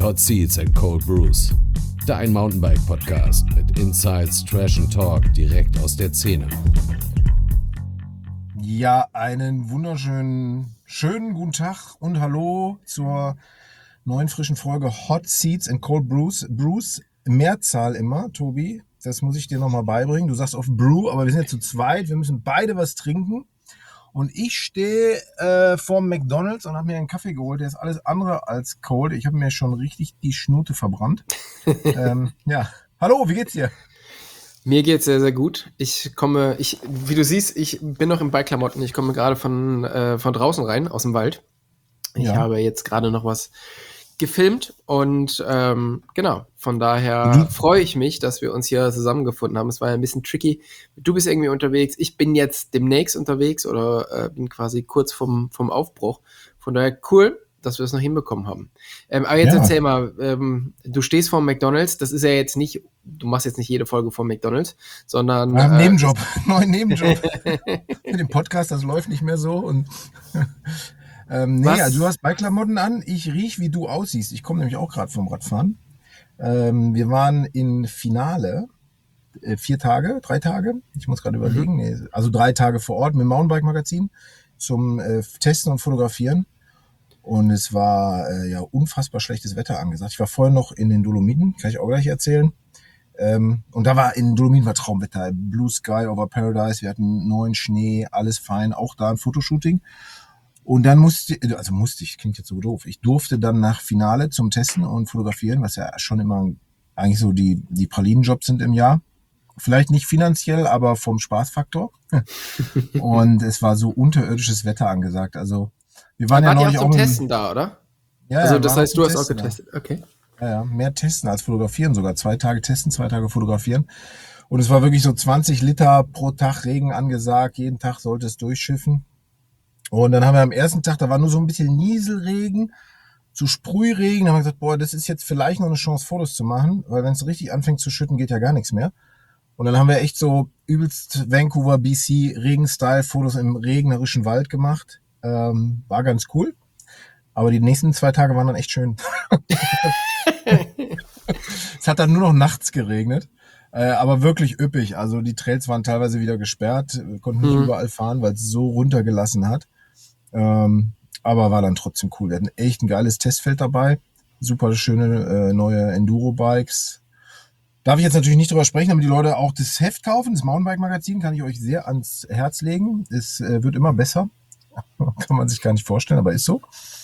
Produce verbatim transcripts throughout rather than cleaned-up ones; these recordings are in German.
Hot Seats and Cold Brews. Dein Mountainbike-Podcast mit Insights, Trash and Talk direkt aus der Szene. Ja, einen wunderschönen, schönen guten Tag und hallo zur neuen frischen Folge Hot Seats and Cold Brews. Brews, Mehrzahl immer, Tobi. Das muss ich dir nochmal beibringen. Du sagst oft Brew, aber wir sind ja zu zweit. Wir müssen beide was trinken. Und ich stehe äh, vorm McDonald's und habe mir einen Kaffee geholt. Der ist alles andere als cold. Ich habe mir schon richtig die Schnute verbrannt. ähm, ja, hallo, wie geht's dir? Mir geht's sehr, sehr gut. Ich komme, ich, wie du siehst, ich bin noch in Bikeklamotten. Ich komme gerade von, äh, von draußen rein, aus dem Wald. Ich Ja. habe jetzt gerade noch was gefilmt und ähm, genau, von daher Mhm. freue ich mich, dass wir uns hier zusammengefunden haben. Es war ja ein bisschen tricky. Du bist irgendwie unterwegs, ich bin jetzt demnächst unterwegs oder äh, bin quasi kurz vom, vom Aufbruch. Von daher cool, dass wir es noch hinbekommen haben. Ähm, aber jetzt Ja. erzähl mal, ähm, du stehst vor McDonald's, das ist ja jetzt nicht, du machst jetzt nicht jede Folge vor McDonald's, sondern Ja, äh, Nebenjob, neuen Nebenjob. Mit dem Podcast, das läuft nicht mehr so. Und ähm, nee, Was? also du hast Bikeklamotten an. Ich riech, wie du aussiehst. Ich komme nämlich auch gerade vom Radfahren. Ähm, wir waren in Finale. Äh, vier Tage, drei Tage. Ich muss gerade überlegen. Nee, also drei Tage vor Ort mit dem Mountainbike-Magazin zum äh, Testen und Fotografieren. Und es war äh, ja unfassbar schlechtes Wetter angesagt. Ich war vorher noch in den Dolomiten, kann ich auch gleich erzählen. Ähm, und da war in den Dolomiten war Traumwetter, Blue Sky over Paradise, wir hatten neuen Schnee, alles fein, auch da ein Fotoshooting. Und dann musste, also musste ich, klingt jetzt so doof, ich durfte dann nach Finale zum Testen und Fotografieren, was ja schon immer eigentlich so die, die Pralinenjobs sind im Jahr. Vielleicht nicht finanziell, aber vom Spaßfaktor. Und es war so unterirdisches Wetter angesagt. Also wir waren da ja wart ihr neulich auch auch zum mit, Testen da, oder? ja, Also ja, das waren heißt, zum du hast auch Testen da. getestet, okay. Ja, ja, mehr testen als fotografieren sogar. Zwei Tage testen, zwei Tage fotografieren. Und es war wirklich so zwanzig Liter pro Tag Regen angesagt. Jeden Tag sollte es durchschiffen. Und dann haben wir am ersten Tag, da war nur so ein bisschen Nieselregen, zu Sprühregen. Da haben wir gesagt, boah, das ist jetzt vielleicht noch eine Chance, Fotos zu machen. Weil wenn es richtig anfängt zu schütten, geht ja gar nichts mehr. Und dann haben wir echt so übelst Vancouver, B C, Regen-Style-Fotos im regnerischen Wald gemacht. Ähm, war ganz cool. Aber die nächsten zwei Tage waren dann echt schön. Es hat dann nur noch nachts geregnet, äh, aber wirklich üppig. Also die Trails waren teilweise wieder gesperrt, wir konnten nicht Mhm. überall fahren, weil es so runtergelassen hat. Ähm, aber war dann trotzdem cool. Wir hatten echt ein geiles Testfeld dabei, super schöne äh, neue Enduro-Bikes. Darf ich jetzt natürlich nicht drüber sprechen, damit die Leute auch das Heft kaufen, das Mountainbike-Magazin kann ich euch sehr ans Herz legen. Es äh, wird immer besser, kann man sich gar nicht vorstellen, aber ist so.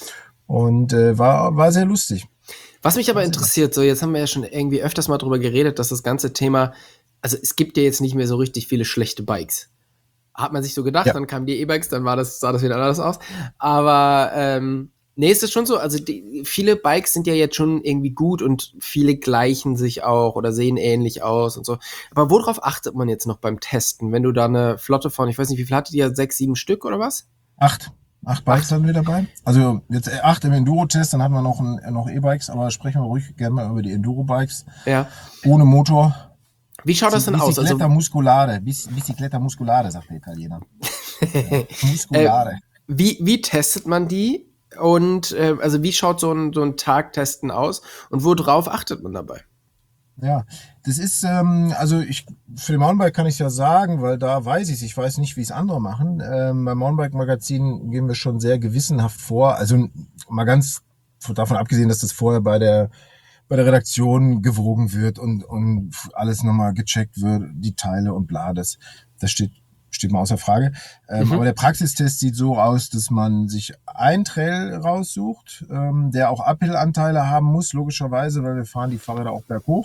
Und äh, war, war sehr lustig. Was mich aber interessiert, so jetzt haben wir ja schon irgendwie öfters mal drüber geredet, dass das ganze Thema, also es gibt ja jetzt nicht mehr so richtig viele schlechte Bikes. Hat man sich so gedacht, Ja. dann kamen die E-Bikes, dann war das, sah das wieder anders aus. Aber ähm, nee, ist es schon so, also die, viele Bikes sind ja jetzt schon irgendwie gut und viele gleichen sich auch oder sehen ähnlich aus und so. Aber worauf achtet man jetzt noch beim Testen, wenn du da eine Flotte von, ich weiß nicht, wie viel hattet ihr, sechs, sieben Stück oder was? Acht. Acht Bikes Acht. hatten wir dabei. Also jetzt acht im Enduro-Test, dann hatten wir noch, ein, noch E-Bikes, aber sprechen wir ruhig gerne mal über die Enduro-Bikes. Ja. Ohne Motor. Wie schaut das denn aus? Also, Bicicletta musculare. Bic- Bicicletta musculare, sagt der Italiener. Ja, musculare. wie, wie testet man die? Und äh, also wie schaut so ein, so ein Tagtesten aus? Und worauf achtet man dabei? Ja, das ist, ähm, also ich, für den Mountainbike kann ich ja sagen, weil da weiß ich es, ich weiß nicht, wie es andere machen. Ähm, beim Mountainbike-Magazin gehen wir schon sehr gewissenhaft vor. Also mal ganz davon abgesehen, dass das vorher bei der, bei der Redaktion gewogen wird und, und alles nochmal gecheckt wird, die Teile und bla, das, das steht, steht mal außer Frage. Ähm, Mhm. Aber der Praxistest sieht so aus, dass man sich einen Trail raussucht, ähm, der auch Uphill-Anteile haben muss, logischerweise, weil wir fahren die Fahrräder auch berghoch.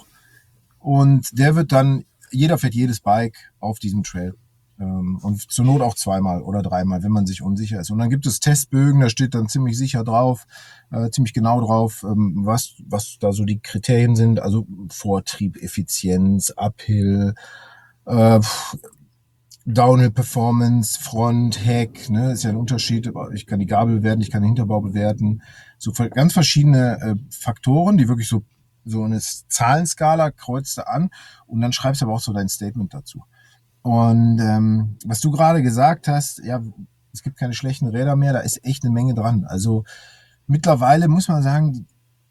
Und der wird dann, jeder fährt jedes Bike auf diesem Trail. Ähm, und zur Not auch zweimal oder dreimal, wenn man sich unsicher ist. Und dann gibt es Testbögen, da steht dann ziemlich sicher drauf, äh, ziemlich genau drauf, ähm, was, was da so die Kriterien sind. Also Vortrieb, Effizienz, Uphill, äh, Downhill Performance, Front, Heck, ne, ist ja ein Unterschied. Ich kann die Gabel bewerten, ich kann den Hinterbau bewerten. So ganz verschiedene äh, Faktoren, die wirklich so so eine Zahlenskala kreuzt du an und dann schreibst du aber auch so dein Statement dazu. Und ähm, was du gerade gesagt hast, ja, es gibt keine schlechten Räder mehr, da ist echt eine Menge dran. Also mittlerweile muss man sagen,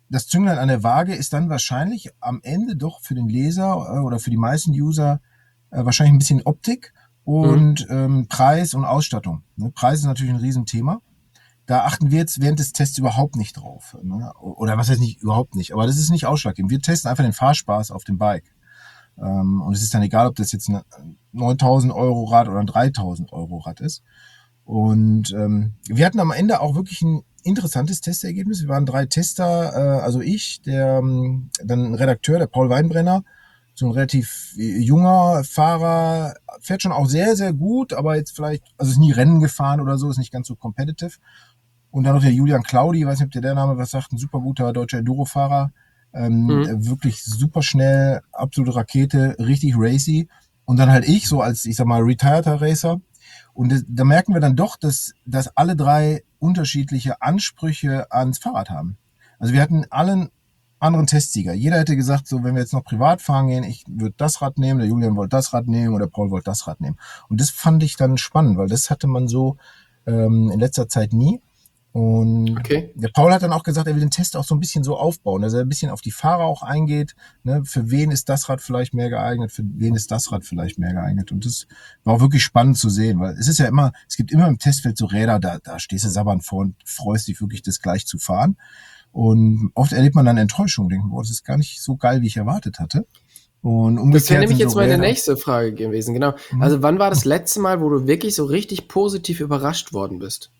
das Zünglein an der Waage ist dann wahrscheinlich am Ende doch für den Leser äh, oder für die meisten User äh, wahrscheinlich ein bisschen Optik und Mhm. ähm, Preis und Ausstattung. Ne? Preis ist natürlich ein Riesenthema. Da achten wir jetzt während des Tests überhaupt nicht drauf. Ne? Oder was heißt nicht, überhaupt nicht. Aber das ist nicht ausschlaggebend. Wir testen einfach den Fahrspaß auf dem Bike. Ähm, und es ist dann egal, ob das jetzt ein neuntausend Euro Rad oder ein dreitausend Euro Rad ist. Und ähm, wir hatten am Ende auch wirklich ein interessantes Testergebnis. Wir waren drei Tester, äh, also ich, der ähm, dann ein Redakteur, der Paul Weinbrenner, so ein relativ junger Fahrer, fährt schon auch sehr, sehr gut, aber jetzt vielleicht, also ist nie Rennen gefahren oder so, ist nicht ganz so competitive. Und dann noch der Julian Claudi, ich weiß nicht, ob dir der Name was sagt, ein super guter deutscher Enduro-Fahrer, ähm, Mhm. wirklich super schnell, absolute Rakete, richtig racy. Und dann halt ich, so als, ich sag mal, retireder Racer. Und das, da merken wir dann doch, dass, dass alle drei unterschiedliche Ansprüche ans Fahrrad haben. Also wir hatten allen anderen Testsieger. Jeder hätte gesagt, so wenn wir jetzt noch privat fahren gehen, ich würde das Rad nehmen, der Julian wollte das Rad nehmen oder Paul wollte das Rad nehmen. Und das fand ich dann spannend, weil das hatte man so ähm, in letzter Zeit nie. Und Okay. der Paul hat dann auch gesagt, er will den Test auch so ein bisschen so aufbauen, dass er ein bisschen auf die Fahrer auch eingeht. Ne? Für wen ist das Rad vielleicht mehr geeignet, für wen ist das Rad vielleicht mehr geeignet. Und das war auch wirklich spannend zu sehen, weil es ist ja immer, es gibt immer im Testfeld so Räder, da, da stehst du sabbernd vor und freust dich wirklich, das gleich zu fahren. Und oft erlebt man dann Enttäuschung, denkt, boah, das ist gar nicht so geil, wie ich erwartet hatte. Und Das wäre umgekehrt nämlich sind so jetzt meine Räder. nächste Frage gewesen, genau. Hm, Also wann war das letzte Mal, wo du wirklich so richtig positiv überrascht worden bist?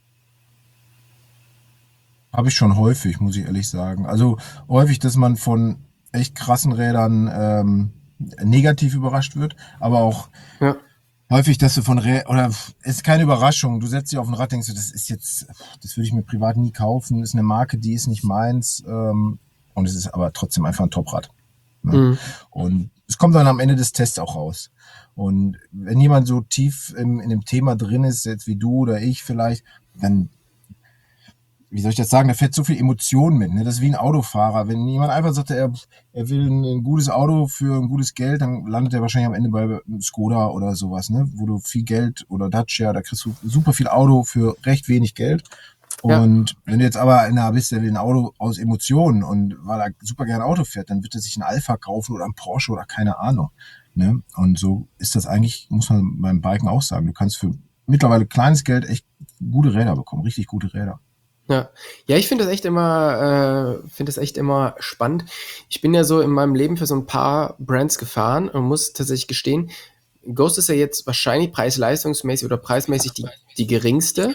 habe ich schon häufig, muss ich ehrlich sagen. Also häufig, dass man von echt krassen Rädern ähm, negativ überrascht wird, aber auch Ja. häufig, dass du von Rä oder ist keine Überraschung. Du setzt dich auf ein Rad, denkst du, das ist jetzt, das würde ich mir privat nie kaufen. Ist eine Marke, die ist nicht meins. Ähm, und es ist aber trotzdem einfach ein Toprad. Ne? Mhm. Und es kommt dann am Ende des Tests auch raus. Und wenn jemand so tief im, in dem Thema drin ist, jetzt wie du oder ich vielleicht, dann, wie soll ich das sagen, da fährt so viel Emotion mit. Ne? Das ist wie ein Autofahrer. Wenn jemand einfach sagt, er, er will ein, ein gutes Auto für ein gutes Geld, dann landet er wahrscheinlich am Ende bei einem Skoda oder sowas, ne? Wo du viel Geld oder Dacia, da kriegst du super viel Auto für recht wenig Geld. Ja. Und wenn du jetzt aber einer bist, der will ein Auto aus Emotionen und weil er super gerne Auto fährt, dann wird er sich ein Alpha kaufen oder ein Porsche oder keine Ahnung. Ne? Und so ist das eigentlich, muss man beim Biken auch sagen. Du kannst für mittlerweile kleines Geld echt gute Räder bekommen, richtig gute Räder. Ja, ja, ich finde das echt immer, äh, finde das echt immer spannend. Ich bin ja so in meinem Leben für so ein paar Brands gefahren und muss tatsächlich gestehen, Ghost ist ja jetzt wahrscheinlich preis-leistungsmäßig oder preismäßig die, die geringste,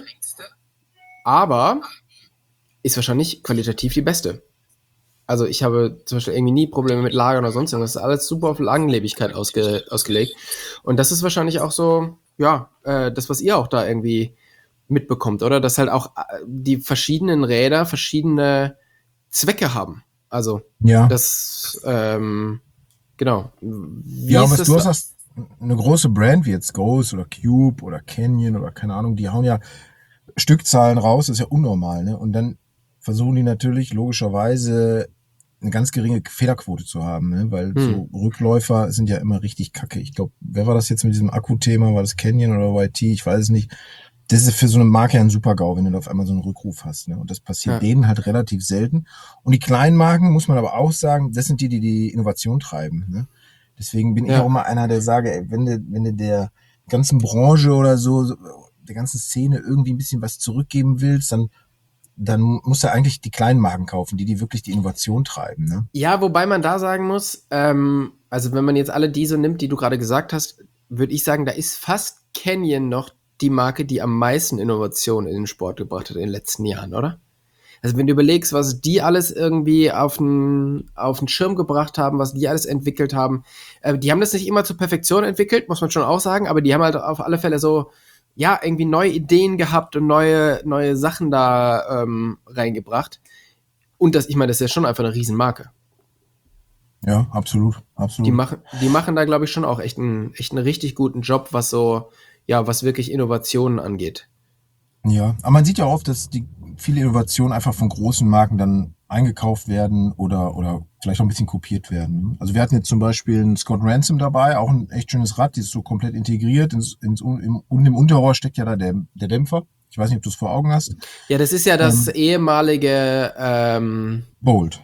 aber ist wahrscheinlich qualitativ die beste. Also ich habe zum Beispiel irgendwie nie Probleme mit Lagern oder sonst irgendwas. Das ist alles super auf Langlebigkeit ausge, ausgelegt. Und das ist wahrscheinlich auch so, ja, äh, das, was ihr auch da irgendwie mitbekommt, oder? Dass halt auch äh, die verschiedenen Räder verschiedene Zwecke haben. Also, Ja. das, ähm, genau. Wie Ja, und ist was das du hast, da? hast eine große Brand wie jetzt Ghost oder Cube oder Canyon oder keine Ahnung, die hauen ja Stückzahlen raus, das ist ja unnormal, ne? Und dann versuchen die natürlich logischerweise eine ganz geringe Fehlerquote zu haben, ne? Weil Hm. so Rückläufer sind ja immer richtig kacke. Ich glaube, wer war das jetzt mit diesem Akku-Thema? War das Canyon oder Y T? Ich weiß es nicht. Das ist für so eine Marke ja ein Super-GAU, wenn du da auf einmal so einen Rückruf hast, ne? Und das passiert Ja. denen halt relativ selten. Und die kleinen Marken, muss man aber auch sagen, das sind die, die die Innovation treiben, ne? Deswegen bin ich auch Ja. immer einer, der sage, ey, wenn du, wenn du der ganzen Branche oder so, so, der ganzen Szene irgendwie ein bisschen was zurückgeben willst, dann, dann musst du eigentlich die kleinen Marken kaufen, die, die wirklich die Innovation treiben, ne? Ja, wobei man da sagen muss, ähm, also wenn man jetzt alle die so nimmt, die du gerade gesagt hast, würde ich sagen, da ist fast Canyon noch die Marke, die am meisten Innovation in den Sport gebracht hat in den letzten Jahren, oder? Also wenn du überlegst, was die alles irgendwie auf den, auf den Schirm gebracht haben, was die alles entwickelt haben, äh, die haben das nicht immer zur Perfektion entwickelt, muss man schon auch sagen, aber die haben halt auf alle Fälle so, ja, irgendwie neue Ideen gehabt und neue, neue Sachen da ähm, reingebracht. Und das, ich meine, das ist ja schon einfach eine Riesenmarke. Ja, absolut, Die absolut. machen, die machen da, glaube ich, schon auch echt einen, echt einen richtig guten Job, was so, ja, was wirklich Innovationen angeht. Ja, aber man sieht ja oft, dass die viele Innovationen einfach von großen Marken dann eingekauft werden oder, oder vielleicht auch ein bisschen kopiert werden. Also wir hatten jetzt zum Beispiel einen Scott Ransom dabei, auch ein echt schönes Rad, die ist so komplett integriert. Ins, ins, im, unten im Unterrohr steckt ja da der, der Dämpfer. Ich weiß nicht, ob du es vor Augen hast. Ja, das ist ja das Ähm, ehemalige, ähm, Bolt.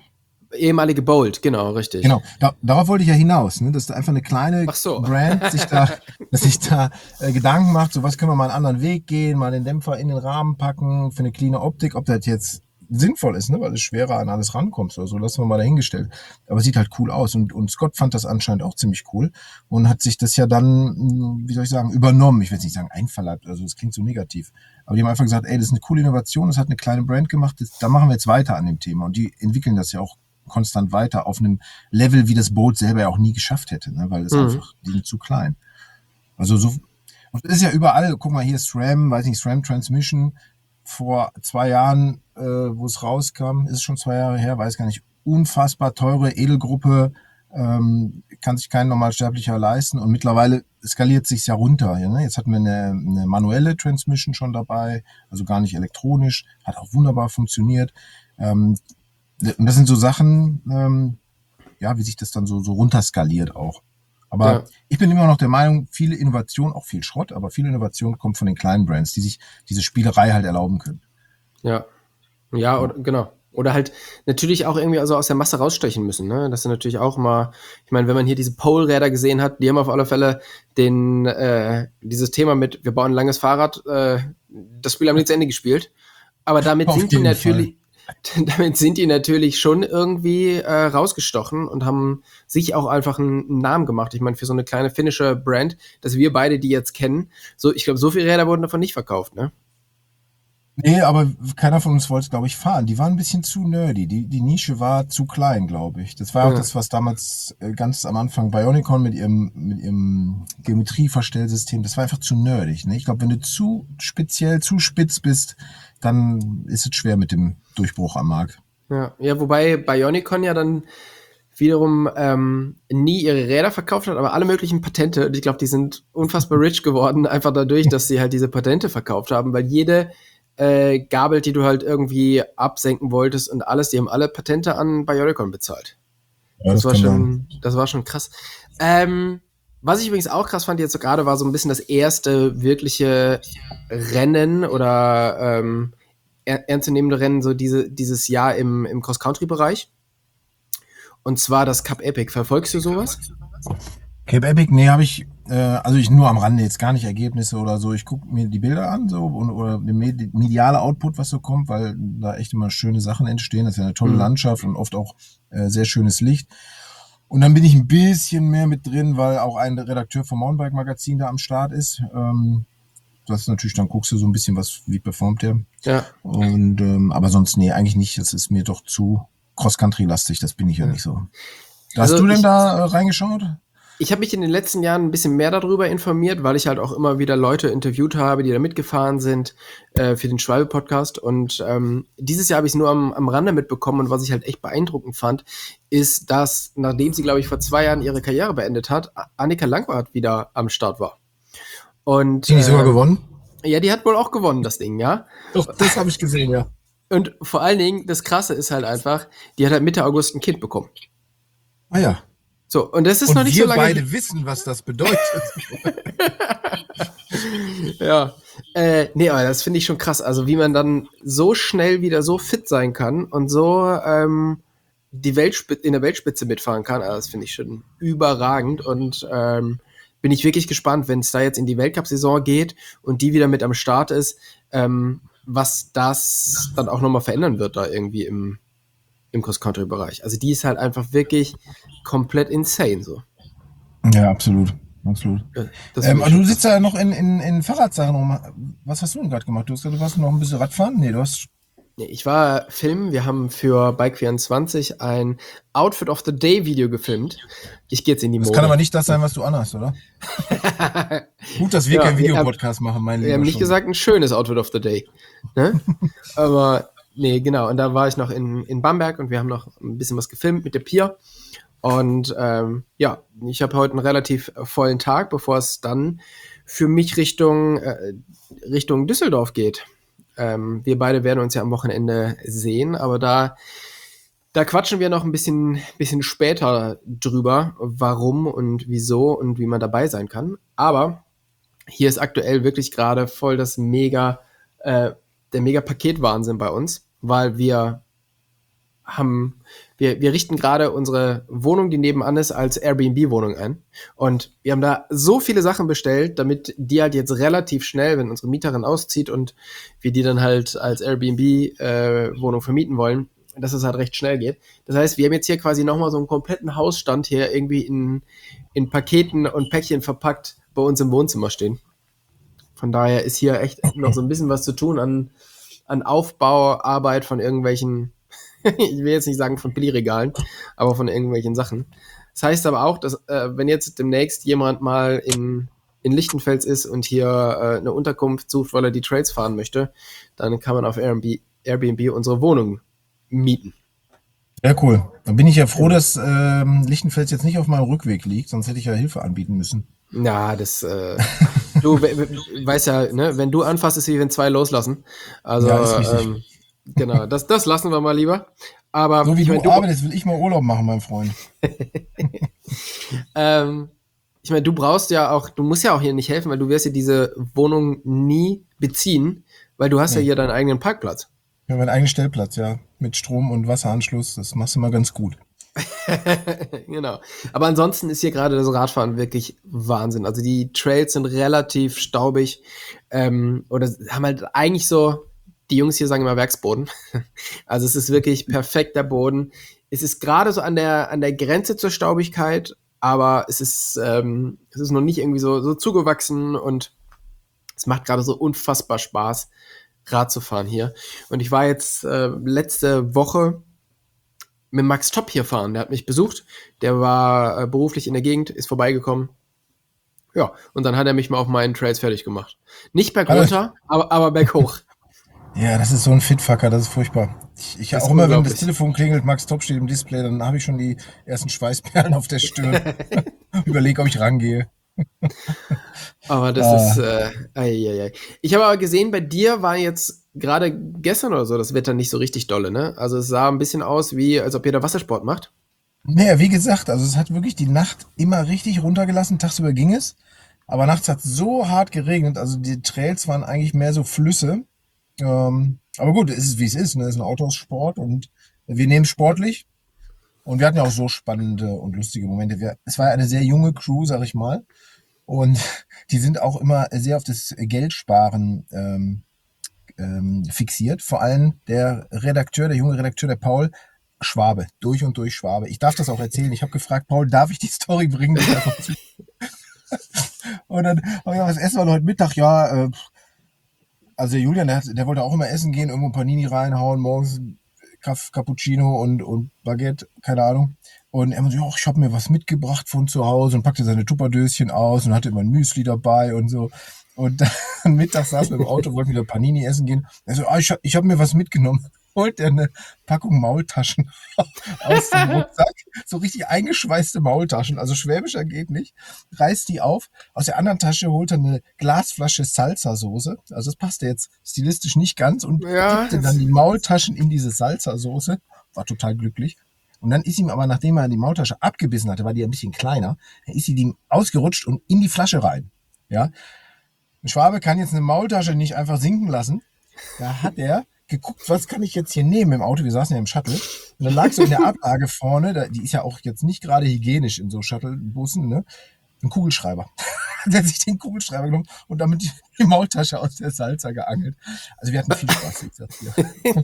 Ehemalige Bolt, genau, richtig. Genau, da, darauf wollte ich ja hinaus, ne? Dass da einfach eine kleine so. Brand sich da, dass sich da äh, Gedanken macht, so was können wir mal einen anderen Weg gehen, mal den Dämpfer in den Rahmen packen für eine cleane Optik, ob das jetzt sinnvoll ist, ne? Weil du schwerer an alles rankommst oder so, lassen wir mal dahingestellt. Aber sieht halt cool aus und, und Scott fand das anscheinend auch ziemlich cool und hat sich das ja dann, wie soll ich sagen, übernommen. Ich will jetzt nicht sagen einverleibt, also das klingt so negativ. Aber die haben einfach gesagt, ey, das ist eine coole Innovation, das hat eine kleine Brand gemacht, das, da machen wir jetzt weiter an dem Thema und die entwickeln das ja auch konstant weiter auf einem Level, wie das Boot selber ja auch nie geschafft hätte, ne? Weil es mhm. einfach, die sind zu klein. Also so, und das ist ja überall, guck mal, hier SRAM, weiß nicht, SRAM Transmission, vor zwei Jahren, äh, wo es rauskam, ist es schon zwei Jahre her, weiß gar nicht, unfassbar teure Edelgruppe, ähm, kann sich kein Normalsterblicher leisten und mittlerweile skaliert sich's ja runter. Ja, ne? Jetzt hatten wir eine, eine manuelle Transmission schon dabei, also gar nicht elektronisch, hat auch wunderbar funktioniert. Ähm, Und das sind so Sachen, ähm, ja, wie sich das dann so, so runterskaliert auch. Aber ja. Ich bin immer noch der Meinung, viele Innovation, auch viel Schrott, aber viele Innovation kommt von den kleinen Brands, die sich diese Spielerei halt erlauben können. Ja, ja, oder, genau. Oder halt natürlich auch irgendwie also aus der Masse rausstechen müssen. Ne? Das sind natürlich auch mal, ich meine, wenn man hier diese Pole-Räder gesehen hat, die haben auf alle Fälle den, äh, dieses Thema mit, wir bauen ein langes Fahrrad, äh, das Spiel haben die zu Ende gespielt. Aber damit sind die natürlich... Fall. Damit sind die natürlich schon irgendwie äh, rausgestochen und haben sich auch einfach einen, einen Namen gemacht. Ich meine, für so eine kleine finnische Brand, dass wir beide die jetzt kennen, so, ich glaube, so viele Räder wurden davon nicht verkauft, ne? Nee, aber keiner von uns wollte es, glaube ich, fahren. Die waren ein bisschen zu nerdy. Die, die Nische war zu klein, glaube ich. Das war auch ja. das, was damals äh, ganz am Anfang Bionicon mit ihrem, mit ihrem Geometrieverstellsystem, das war einfach zu nerdig. Ne? Ich glaube, wenn du zu speziell, zu spitz bist, dann ist es schwer mit dem Durchbruch am Markt. Ja, ja, wobei Bionicon ja dann wiederum ähm, nie ihre Räder verkauft hat, aber alle möglichen Patente. Und ich glaube, die sind unfassbar rich geworden, einfach dadurch, dass sie halt diese Patente verkauft haben, weil jede äh, Gabel, die du halt irgendwie absenken wolltest und alles, die haben alle Patente an Bionicon bezahlt. Ja, das, das, war schon, das war schon krass. Ähm, was ich übrigens auch krass fand jetzt so gerade, war so ein bisschen das erste wirkliche Rennen oder ähm, ernstzunehmende Rennen so diese, dieses Jahr im, im Cross-Country-Bereich. Und zwar das Cup Epic. Verfolgst du sowas? Cape Epic, nee, habe ich, äh, also ich nur am Rande, jetzt gar nicht Ergebnisse oder so. Ich gucke mir die Bilder an so und, oder der mediale Output, was so kommt, weil da echt immer schöne Sachen entstehen. Das ist ja eine tolle mhm. Landschaft und oft auch äh, sehr schönes Licht. Und dann bin ich ein bisschen mehr mit drin, weil auch ein Redakteur vom Mountainbike-Magazin da am Start ist. Ähm, das ist natürlich, dann guckst du so ein bisschen, was, wie performt der. Ja. Und ähm, aber sonst, nee, eigentlich nicht. Das ist mir doch zu Cross-Country-lastig, das bin ich ja, ja nicht so. Hast also du denn ich, da äh, reingeschaut? Ich habe mich in den letzten Jahren ein bisschen mehr darüber informiert, weil ich halt auch immer wieder Leute interviewt habe, die da mitgefahren sind äh, für den Schwalbe-Podcast. Und ähm, dieses Jahr habe ich es nur am, am Rande mitbekommen. Und was ich halt echt beeindruckend fand, ist, dass, nachdem sie, glaube ich, vor zwei Jahren ihre Karriere beendet hat, Annika Langwart wieder am Start war. Und, die äh, sogar gewonnen? Ja, die hat wohl auch gewonnen, das Ding, ja. Doch, das habe ich gesehen, ja. Und vor allen Dingen, das Krasse ist halt einfach, die hat halt Mitte August ein Kind bekommen. Ah ja. So, und das ist und noch nicht so lange. Wir beide wissen, was das bedeutet. Ja. Äh, nee, aber das finde ich schon krass. Also, wie man dann so schnell wieder so fit sein kann und so ähm, die Weltspitze, in der Weltspitze mitfahren kann. Also, das finde ich schon überragend. Und ähm, bin ich wirklich gespannt, wenn es da jetzt in die Weltcup-Saison geht und die wieder mit am Start ist, ähm, was das dann auch nochmal verändern wird da irgendwie im, im Cross-Country-Bereich. Also die ist halt einfach wirklich komplett insane so. Ja, absolut. Absolut. Ja, ähm, du sitzt ja noch in, in, in Fahrradsachen rum. Was hast du denn gerade gemacht? Du hast gesagt, du warst noch ein bisschen Radfahren? Nee, du hast... Nee, ich war filmen. Wir haben für Bike vierundzwanzig ein Outfit of the Day Video gefilmt. Ich gehe jetzt in die Mode. Das kann aber nicht das sein, was du anhast, oder? Gut, dass wir ja, keinen Videopodcast machen, mein Lieber. Wir haben nicht schon. gesagt, ein schönes Outfit of the Day. Ne? Aber nee, genau. Und da war ich noch in, in Bamberg und wir haben noch ein bisschen was gefilmt mit der Pia. Und ähm, ja, ich habe heute einen relativ vollen Tag, bevor es dann für mich Richtung, äh, Richtung Düsseldorf geht. Ähm, wir beide werden uns ja am Wochenende sehen, aber da, da quatschen wir noch ein bisschen, bisschen später drüber, warum und wieso und wie man dabei sein kann. Aber hier ist aktuell wirklich gerade voll das mega, äh, der mega Paketwahnsinn bei uns, weil wir haben, wir, wir richten gerade unsere Wohnung, die nebenan ist, als Airbnb-Wohnung ein. Und wir haben da so viele Sachen bestellt, damit die halt jetzt relativ schnell, wenn unsere Mieterin auszieht und wir die dann halt als Airbnb-Wohnung äh, vermieten wollen, dass es halt recht schnell geht. Das heißt, wir haben jetzt hier quasi nochmal so einen kompletten Hausstand hier irgendwie in, in Paketen und Päckchen verpackt bei uns im Wohnzimmer stehen. Von daher ist hier echt noch so ein bisschen was zu tun an, an Aufbauarbeit von irgendwelchen, ich will jetzt nicht sagen von Billigregalen, aber von irgendwelchen Sachen. Das heißt aber auch, dass äh, wenn jetzt demnächst jemand mal in, in Lichtenfels ist und hier äh, eine Unterkunft sucht, weil er die Trails fahren möchte, dann kann man auf Airbnb, Airbnb unsere Wohnung mieten. Ja, cool. Dann bin ich ja froh, dass ähm, Lichtenfels jetzt nicht auf meinem Rückweg liegt, sonst hätte ich ja Hilfe anbieten müssen. Ja, das, äh, du we, we, weißt ja, ne, wenn du anfasst, ist wie wenn zwei loslassen. Also, Ja, ist richtig. ähm, genau, das, das lassen wir mal lieber. Aber So wie ich du mein, du arbeitest, will ich mal Urlaub machen, mein Freund. ähm, ich meine, du brauchst ja auch, du musst ja auch hier nicht helfen, weil du wirst ja diese Wohnung nie beziehen, weil du hast ja Nee. hier deinen eigenen Parkplatz. Ich habe meinen eigenen Stellplatz, ja. Mit Strom- und Wasseranschluss. Das machst du mal ganz gut. Genau. Aber ansonsten ist hier gerade das Radfahren wirklich Wahnsinn. Also die Trails sind relativ staubig ähm, oder haben halt eigentlich so, die Jungs hier sagen immer Werksboden. Also es ist wirklich perfekter Boden. Es ist gerade so an der, an der Grenze zur Staubigkeit, aber es ist, ähm, es ist noch nicht irgendwie so, so zugewachsen und es macht gerade so unfassbar Spaß, Rad zu fahren hier. Und ich war jetzt äh, letzte Woche mit Max Topp hier fahren. Der hat mich besucht. Der war äh, beruflich in der Gegend, ist vorbeigekommen. Ja, und dann hat er mich mal auf meinen Trails fertig gemacht. Nicht bergunter, aber, aber berghoch. Ja, das ist so ein Fitfucker, das ist furchtbar. Ich, ich Das auch ist immer, wenn das unglaublich. Telefon klingelt, Max Top steht im Display, dann habe ich schon die ersten Schweißperlen auf der Stirn. Überlege, ob ich rangehe. Aber das Ah. ist, äh, ei, ei, ei. Ich habe aber gesehen, bei dir war jetzt gerade gestern oder so das Wetter nicht so richtig dolle, ne? Also es sah ein bisschen aus, wie als ob ihr da Wassersport macht. Naja, wie gesagt, also es hat wirklich die Nacht immer richtig runtergelassen, tagsüber ging es. Aber nachts hat es so hart geregnet, also die Trails waren eigentlich mehr so Flüsse. Ähm, aber gut, es ist wie es ist, ne? Es ist ein Autosport und wir nehmen es sportlich. Und wir hatten ja auch so spannende und lustige Momente. Wir, es war ja eine sehr junge Crew, sag ich mal. Und die sind auch immer sehr auf das Geldsparen ähm, ähm, fixiert. Vor allem der Redakteur, der junge Redakteur, der Paul, Schwabe, durch und durch Schwabe. Ich darf das auch erzählen. Ich habe gefragt, Paul, darf ich die Story bringen? Das einfach zu. Und dann habe ich gesagt, was essen wir heute Mittag? Ja, äh, also der Julian, der, hat, der wollte auch immer essen gehen, irgendwo ein Panini reinhauen, morgens Kaff, Cappuccino und, und Baguette, keine Ahnung. Und er meinte, ja, ich habe mir was mitgebracht von zu Hause und packte seine Tupperdöschen aus und hatte immer ein Müsli dabei und so. Und dann mittags saß wir im Auto, wollten wieder Panini essen gehen. Er so, ah, ich habe ich hab mir was mitgenommen. Holt er eine Packung Maultaschen aus dem Rucksack. So richtig eingeschweißte Maultaschen, also schwäbischer geht nicht. Reißt die auf. Aus der anderen Tasche holt er eine Glasflasche Salsa-Soße. Also das passte jetzt stilistisch nicht ganz und Ja, kippte dann die Maultaschen in diese Salsa-Soße. War total glücklich. Und dann ist ihm aber, nachdem er die Maultasche abgebissen hatte, war die ein bisschen kleiner, dann ist sie ihm ausgerutscht und in die Flasche rein. Ja. Ein Schwabe kann jetzt eine Maultasche nicht einfach sinken lassen. Da hat er geguckt, was kann ich jetzt hier nehmen im Auto. Wir saßen ja im Shuttle. Und dann lag so in der Ablage vorne, da, die ist ja auch jetzt nicht gerade hygienisch in so Shuttle-Bussen, ne? Ein Kugelschreiber. Der hat sich den Kugelschreiber genommen und damit die, die Maultasche aus der Salsa geangelt. Also wir hatten viel Spaß, ich sag's dir.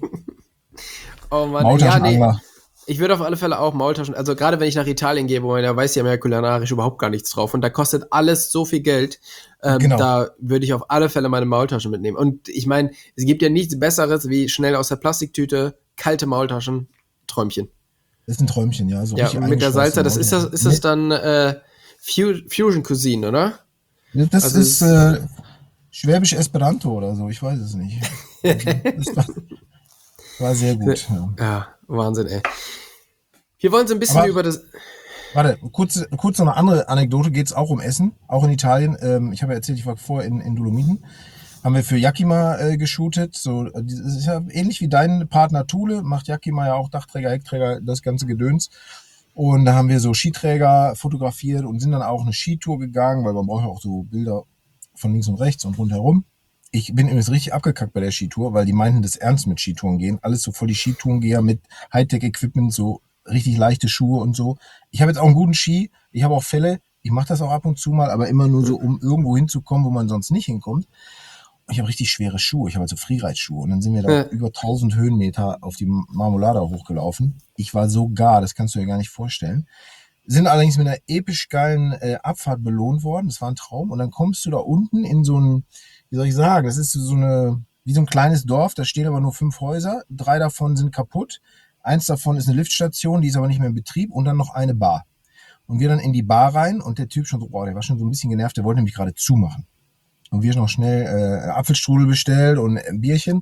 oh Mann, ja, nee. Maultaschenangler. Ich würde auf alle Fälle auch Maultaschen, also gerade wenn ich nach Italien gehe, wo man ja weiß, ja mehr kulinarisch überhaupt gar nichts drauf und da kostet alles so viel Geld, ähm, Genau. da würde ich auf alle Fälle meine Maultaschen mitnehmen. Und ich meine, es gibt ja nichts Besseres wie schnell aus der Plastiktüte, kalte Maultaschen, Träumchen. Das ist ein Träumchen, ja. So Ja, richtig und mit der Salsa, eingeschweißte das ist das, Maultaschen. ist das dann äh, Fu- Fusion Cuisine, oder? Nee, das Also ist es- äh, Schwäbisch Esperanto oder so, ich weiß es nicht. Also, das war, war sehr gut. Ja. Ja, Wahnsinn, ey. Wir wollen so ein bisschen Aber- über das. Warte, kurz, kurz noch eine andere Anekdote, geht es auch um Essen, auch in Italien. Ähm, ich habe ja erzählt, ich war vorher in, in Dolomiten. Haben wir für Yakima äh, geshootet. So, äh, das ist ja ähnlich wie dein Partner Thule, macht Yakima ja auch Dachträger, Heckträger, das ganze Gedöns. Und da haben wir so Skiträger fotografiert und sind dann auch eine Skitour gegangen, weil man braucht ja auch so Bilder von links und rechts und rundherum. ich bin übrigens richtig abgekackt bei der Skitour, weil die meinten das ernst mit Skitouren gehen. Alles so voll die Skitourengeher mit Hightech-Equipment, so richtig leichte Schuhe und so. Ich habe jetzt auch einen guten Ski, ich habe auch Fälle, ich mache das auch ab und zu mal, aber immer nur so, um irgendwo hinzukommen, wo man sonst nicht hinkommt. Ich habe richtig schwere Schuhe, ich habe also Freeride-Schuhe und dann sind wir da Ja. über tausend Höhenmeter auf die Marmolada hochgelaufen. Ich war so gar, das kannst du dir gar nicht vorstellen. Sind allerdings mit einer episch geilen äh, Abfahrt belohnt worden. Das war ein Traum. Und dann kommst du da unten in so ein, wie soll ich sagen, das ist so eine, wie so ein kleines Dorf, da stehen aber nur fünf Häuser. Drei davon sind kaputt. Eins davon ist eine Liftstation, die ist aber nicht mehr in Betrieb. Und dann noch eine Bar. Und wir dann in die Bar rein und der Typ schon so, boah, der war schon so ein bisschen genervt, der wollte nämlich gerade zumachen. Und wir noch schnell äh, Apfelstrudel bestellt und ein Bierchen.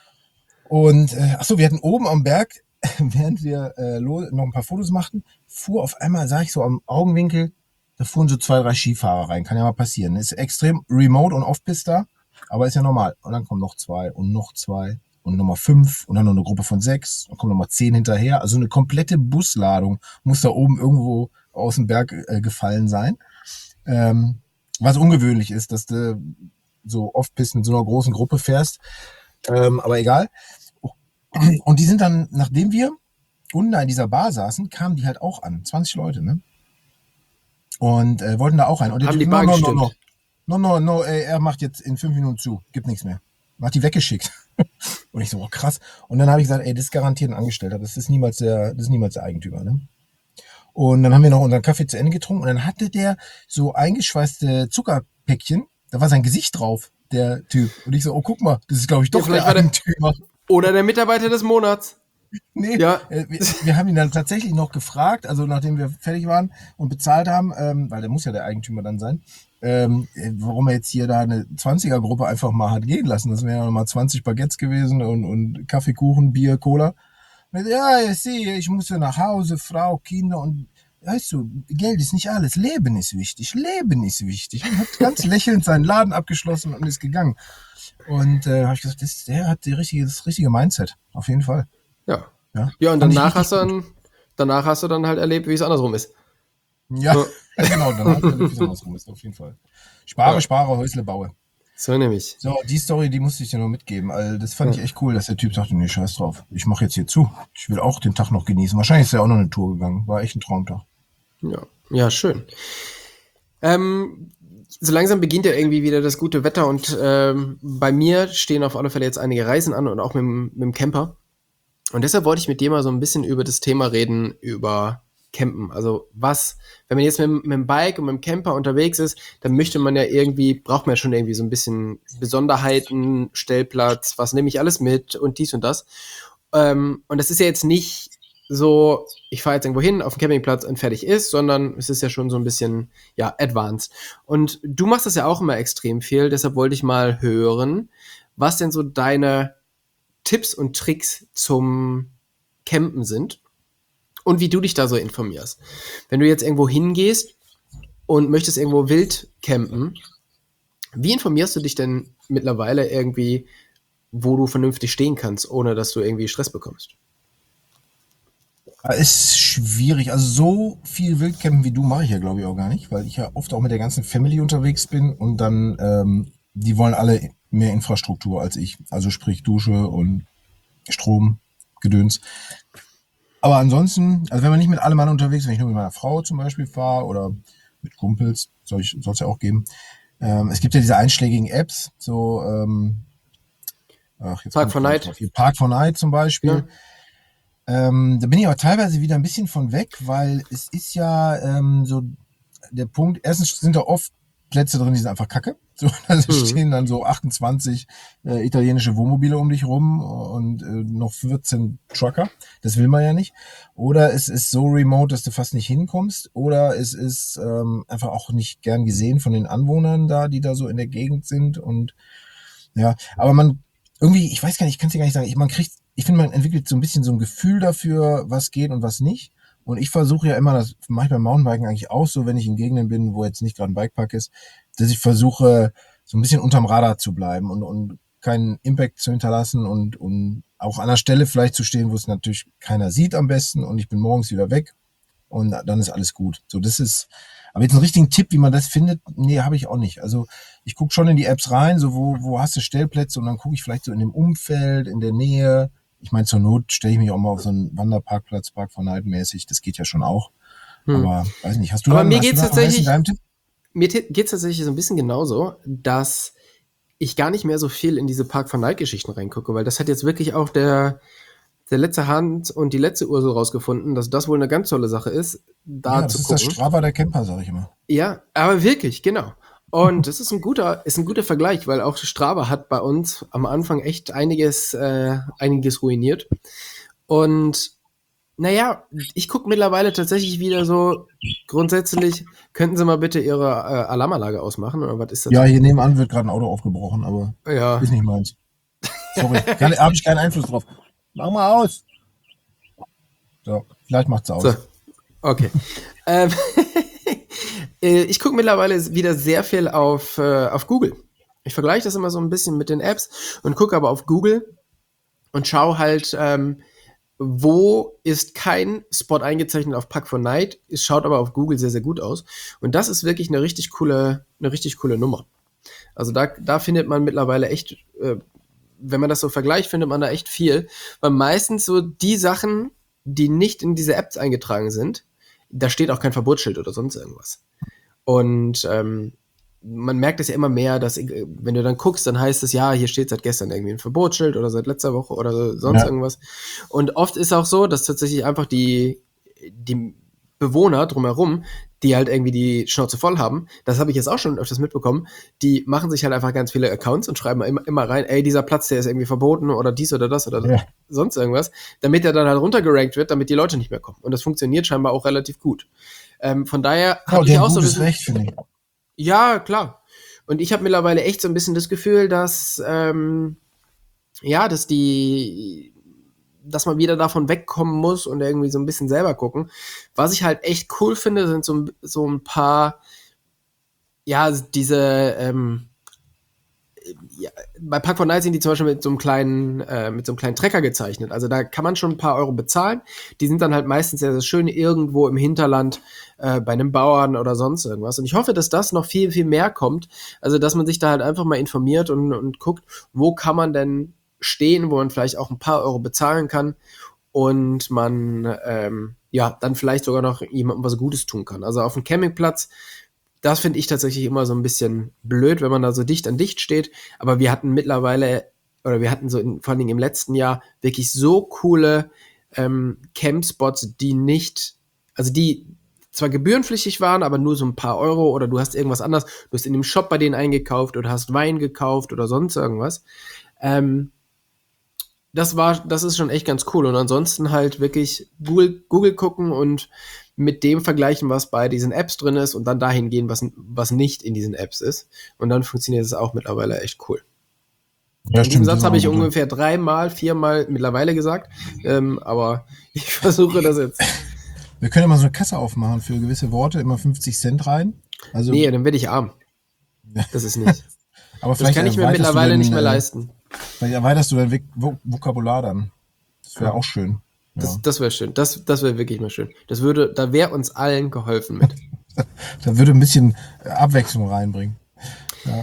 Und äh, achso, wir hatten oben am Berg, während wir äh, noch ein paar Fotos machten, fuhr auf einmal, sah ich so am Augenwinkel, da fuhren so zwei, drei Skifahrer rein. Kann ja mal passieren. Ist extrem remote und off-pist da, aber ist ja normal. Und dann kommen noch zwei und noch zwei und nochmal fünf und dann noch eine Gruppe von sechs. Dann kommen nochmal zehn hinterher. Also eine komplette Busladung muss da oben irgendwo aus dem Berg äh, gefallen sein. Ähm, was ungewöhnlich ist, dass du so off-pist mit so einer großen Gruppe fährst. Ähm, aber egal. Und die sind dann, nachdem wir unten in dieser Bar saßen, kamen die halt auch an. zwanzig Leute, ne? Und äh, wollten da auch rein. Und der Haben Typ, die Bar no, no, gestimmt? no, no, no, no, no, ey, er macht jetzt in fünf Minuten zu. Gibt nichts mehr. Hat die weggeschickt. Und ich so, oh, krass. Und dann habe ich gesagt, ey, das ist garantiert ein Angestellter. Das ist niemals der, das ist niemals der Eigentümer, ne? Und dann haben wir noch unseren Kaffee zu Ende getrunken. Und dann hatte der so eingeschweißte Zuckerpäckchen. Da war sein Gesicht drauf, der Typ. Und ich so, oh, guck mal, das ist, glaube ich, Ja, doch vielleicht der war der- Eigentümer. Oder der Mitarbeiter des Monats. Nee, Ja. äh, wir, wir haben ihn dann tatsächlich noch gefragt, also nachdem wir fertig waren und bezahlt haben, ähm, weil der muss ja der Eigentümer dann sein, ähm, äh, warum er jetzt hier da eine zwanziger-Gruppe einfach mal hat gehen lassen. Das wären ja nochmal zwanzig Baguettes gewesen und, und Kaffee, Kuchen, Bier, Cola. Und er, ja, ich sehe, ich muss ja nach Hause, Frau, Kinder und weißt du, Geld ist nicht alles, Leben ist wichtig, Leben ist wichtig. Und hat ganz lächelnd seinen Laden abgeschlossen und ist gegangen. Und äh, habe ich gesagt, das, der hat die richtige, das richtige Mindset, auf jeden Fall. Ja. Ja, Ja, und Fand ich danach richtig hast, du dann, danach hast du dann halt erlebt, wie es andersrum ist. Ja, So. genau, dann hat er ein andersrum ist, auf jeden Fall. Spare, Ja. spare, Häusle baue. So nämlich. So, die Story, die musste ich dir noch mitgeben, weil das fand ich echt cool, dass der Typ sagte, nee, scheiß drauf, ich mache jetzt hier zu. Ich will auch den Tag noch genießen. Wahrscheinlich ist er auch noch eine Tour gegangen, war echt ein Traumtag. Ja, ja, schön. Ähm, so langsam beginnt ja irgendwie wieder das gute Wetter und ähm, bei mir stehen auf alle Fälle jetzt einige Reisen an und auch mit, dem- mit dem Camper. Und deshalb wollte ich mit dir mal so ein bisschen über das Thema reden, über Campen. Also was, wenn man jetzt mit, dem- mit dem Bike und mit dem Camper unterwegs ist, dann möchte man ja irgendwie, braucht man ja schon irgendwie so ein bisschen Besonderheiten, Stellplatz, was nehme ich alles mit und dies und das. Ähm, und das ist ja jetzt nicht so, ich fahre jetzt irgendwo hin auf den Campingplatz und fertig ist, sondern es ist ja schon so ein bisschen, ja, advanced. Und du machst das ja auch immer extrem viel, deshalb wollte ich mal hören, was denn so deine Tipps und Tricks zum Campen sind und wie du dich da so informierst. Wenn du jetzt irgendwo hingehst und möchtest irgendwo wild campen, wie informierst du dich denn mittlerweile irgendwie, wo du vernünftig stehen kannst, ohne dass du irgendwie Stress bekommst? Ist schwierig, also so viel Wildcampen wie du mache ich ja glaube ich auch gar nicht, weil ich ja oft auch mit der ganzen Family unterwegs bin und dann, ähm, die wollen alle mehr Infrastruktur als ich, also sprich Dusche und Strom, Gedöns. Aber ansonsten, also wenn man nicht mit allem Mann unterwegs ist, wenn ich nur mit meiner Frau zum Beispiel fahre oder mit Kumpels, soll ich, soll es ja auch geben. Ähm, es gibt ja diese einschlägigen Apps, so ähm, ach, jetzt Park komme for ich gar nicht Night. drauf. Hier, Park for Night zum Beispiel. Ja. Ähm, da bin ich aber teilweise wieder ein bisschen von weg, weil es ist ja ähm, so der Punkt, erstens sind da oft Plätze drin, die sind einfach kacke. So, also Mhm. stehen dann so achtundzwanzig äh, italienische Wohnmobile um dich rum und äh, noch vierzehn Trucker. Das will man ja nicht. Oder es ist so remote, dass du fast nicht hinkommst. Oder es ist ähm, einfach auch nicht gern gesehen von den Anwohnern da, die da so in der Gegend sind. Und ja, aber man irgendwie, ich weiß gar nicht, ich kann es dir gar nicht sagen, ich, man kriegt, ich finde, man entwickelt so ein bisschen so ein Gefühl dafür, was geht und was nicht. Und ich versuche ja immer, das mache ich beim Mountainbiken eigentlich auch so, wenn ich in Gegenden bin, wo jetzt nicht gerade ein Bikepark ist, dass ich versuche, so ein bisschen unterm Radar zu bleiben und, und keinen Impact zu hinterlassen und, und auch an einer Stelle vielleicht zu stehen, wo es natürlich keiner sieht am besten und ich bin morgens wieder weg und dann ist alles gut. So, das ist, Aber jetzt einen richtigen Tipp, wie man das findet, nee, habe ich auch nicht. Also ich gucke schon in die Apps rein, so wo, wo hast du Stellplätze und dann gucke ich vielleicht so in dem Umfeld, in der Nähe. Ich meine, zur Not stelle ich mich auch mal auf so einen Wanderparkplatz, Park for Night mäßig, das geht ja schon auch. Hm. Aber weiß nicht, hast du Aber dann, mir hast geht's du da tatsächlich, einen Tipp? mir geht es tatsächlich so ein bisschen genauso, dass ich gar nicht mehr so viel in diese Park for Night Geschichten reingucke, weil das hat jetzt wirklich auch der, der letzte Hand und die letzte Ursel rausgefunden, dass das wohl eine ganz tolle Sache ist, da Ja, zu das ist gucken. das Strava der Camper, sag ich immer. Ja, aber wirklich, genau. Und das ist ein guter, ist ein guter Vergleich, weil auch Strava hat bei uns am Anfang echt einiges, äh, einiges ruiniert. Und naja, ich gucke mittlerweile tatsächlich wieder so grundsätzlich, könnten Sie mal bitte Ihre äh, Alarmanlage ausmachen oder was ist das? Ja, hier nebenan wird gerade ein Auto aufgebrochen, aber Ja. ist nicht meins. Sorry, habe ich keinen Einfluss drauf. Mach mal aus. So, vielleicht macht's aus. So, okay. ähm, ich gucke mittlerweile wieder sehr viel auf, äh, auf Google. Ich vergleiche das immer so ein bisschen mit den Apps und gucke aber auf Google und schaue halt, ähm, wo ist kein Spot eingezeichnet auf Park for Night, es schaut aber auf Google sehr, sehr gut aus. Und das ist wirklich eine richtig coole, eine richtig coole Nummer. Also da, da findet man mittlerweile echt, äh, wenn man das so vergleicht, findet man da echt viel. Weil meistens so die Sachen, die nicht in diese Apps eingetragen sind, da steht auch kein Verbotsschild oder sonst irgendwas. Und ähm, man merkt es ja immer mehr, dass, wenn du dann guckst, dann heißt es, ja, hier steht seit gestern irgendwie ein Verbotsschild oder seit letzter Woche oder sonst ja. irgendwas. Und oft ist auch so, dass tatsächlich einfach die, die Bewohner drumherum, die halt irgendwie die Schnauze voll haben, das habe ich jetzt auch schon öfters mitbekommen, die machen sich halt einfach ganz viele Accounts und schreiben immer, immer rein, ey, dieser Platz, der ist irgendwie verboten oder dies oder das oder ja. sonst irgendwas, damit der dann halt runtergerankt wird, damit die Leute nicht mehr kommen. Und das funktioniert scheinbar auch relativ gut. Ähm, von daher oh, habe ich auch so ein bisschen... Recht, finde ich. Ja, klar. Und ich habe mittlerweile echt so ein bisschen das Gefühl, dass ähm, ja, dass die, dass man wieder davon wegkommen muss und irgendwie so ein bisschen selber gucken. Was ich halt echt cool finde, sind so, so ein paar, ja, diese, ähm, ja, bei Park for Night sind die zum Beispiel mit so einem kleinen, äh, mit so einem kleinen Trecker gezeichnet. Also da kann man schon ein paar Euro bezahlen. Die sind dann halt meistens sehr, sehr schön irgendwo im Hinterland äh, bei einem Bauern oder sonst irgendwas. Und ich hoffe, dass das noch viel, viel mehr kommt. Also dass man sich da halt einfach mal informiert und, und guckt, wo kann man denn stehen, wo man vielleicht auch ein paar Euro bezahlen kann und man ähm, ja dann vielleicht sogar noch jemandem was Gutes tun kann. Also auf dem Campingplatz, das finde ich tatsächlich immer so ein bisschen blöd, wenn man da so dicht an dicht steht. Aber wir hatten mittlerweile, oder wir hatten so in, vor allen Dingen im letzten Jahr wirklich so coole ähm, Campspots, die nicht, also die zwar gebührenpflichtig waren, aber nur so ein paar Euro oder du hast irgendwas anderes, du hast in dem Shop bei denen eingekauft oder hast Wein gekauft oder sonst irgendwas. Ähm, das war, das ist schon echt ganz cool. Und ansonsten halt wirklich Google, Google gucken und mit dem vergleichen, was bei diesen Apps drin ist und dann dahin gehen, was, was nicht in diesen Apps ist. Und dann funktioniert es auch mittlerweile echt cool. Ja, stimmt, diesen Satz habe ich ungefähr dreimal, viermal mittlerweile gesagt, ähm, aber ich versuche das jetzt. Wir können ja mal so eine Kasse aufmachen für gewisse Worte, immer fünfzig Cent rein. Also nee, dann werde ich arm. Das ist nicht. Aber das kann ich mir mittlerweile denn, nicht mehr leisten. Vielleicht erweiterst du dein Vok- Vokabular dann. Das wäre ja auch schön. Ja. Das, das wäre schön. Das, das wäre wirklich mal schön. Das würde, da wäre uns allen geholfen mit. Da würde ein bisschen Abwechslung reinbringen. Ja.